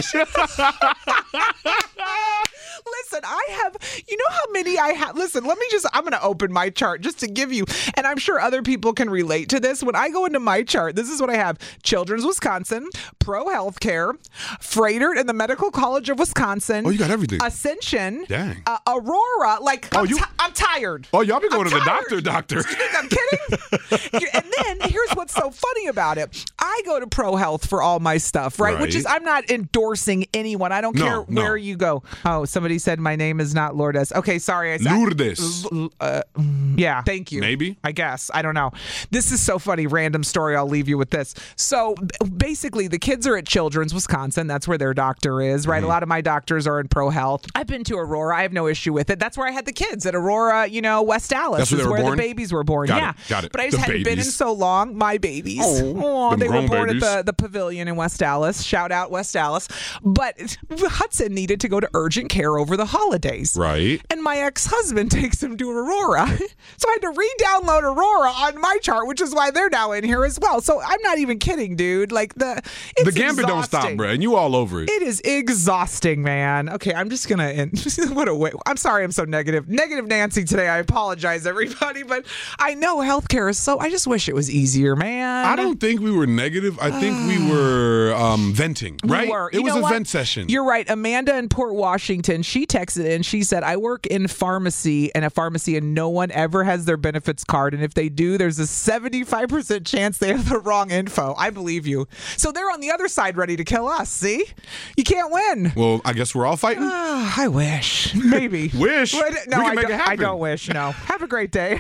[SPEAKER 4] Listen, you know how many I have? Listen, I'm going to open MyChart just to give you, and I'm sure other people can relate to this. When I go into MyChart, this is what I have. Children's Wisconsin, Pro Healthcare, Freighter and the Medical College of Wisconsin.
[SPEAKER 5] Oh, you got everything.
[SPEAKER 4] Ascension.
[SPEAKER 5] Dang.
[SPEAKER 4] Aurora. I'm tired.
[SPEAKER 5] Oh, y'all be going to the doctor.
[SPEAKER 4] You think I'm kidding? And then here's what's so funny about it. I go to Pro Health for all my stuff, right? Which is, I'm not endorsing anyone. I don't care where you go. Oh, somebody said My name is not Lourdes. Okay, sorry.
[SPEAKER 5] Lourdes.
[SPEAKER 4] Yeah, thank you.
[SPEAKER 5] Maybe.
[SPEAKER 4] I guess. I don't know. This is so funny. Random story. I'll leave you with this. So basically, the kids are at Children's, Wisconsin. That's where their doctor is, right? A lot of my doctors are in ProHealth. I've been to Aurora. I have no issue with it. That's where I had the kids at Aurora, West Allis.
[SPEAKER 5] That's where they were born?
[SPEAKER 4] The babies were born.
[SPEAKER 5] Got it.
[SPEAKER 4] But I just hadn't been in so long. My babies. Oh, they were born at the pavilion in West Allis. Shout out West Allis. But Hudson needed to go to urgent care over the holidays.
[SPEAKER 5] Right.
[SPEAKER 4] And my ex-husband takes him to Aurora. So I had to re-download Aurora on my chart, which is why they're now in here as well. So I'm not even kidding, dude. Like the
[SPEAKER 5] gambit don't stop, bro. And you all over it.
[SPEAKER 4] It is exhausting, man. Okay, I'm just gonna end. What a way. I'm sorry I'm so negative. Negative Nancy today. I apologize, everybody, but I know healthcare is so. I just wish it was easier, man.
[SPEAKER 5] I don't think we were negative. I think we were venting, right? It was a vent session.
[SPEAKER 4] You're right. Amanda in Port Washington, she texted in. She said, I work in pharmacy and no one ever has their benefits card. And if they do, there's a 75% chance they have the wrong info. I believe you. So they're on the other side ready to kill us. See? You can't win.
[SPEAKER 5] Well, I guess we're all fighting.
[SPEAKER 4] I wish. Maybe.
[SPEAKER 5] Wish?
[SPEAKER 4] No,
[SPEAKER 5] we can make it happen.
[SPEAKER 4] I don't wish. No. Have a great day.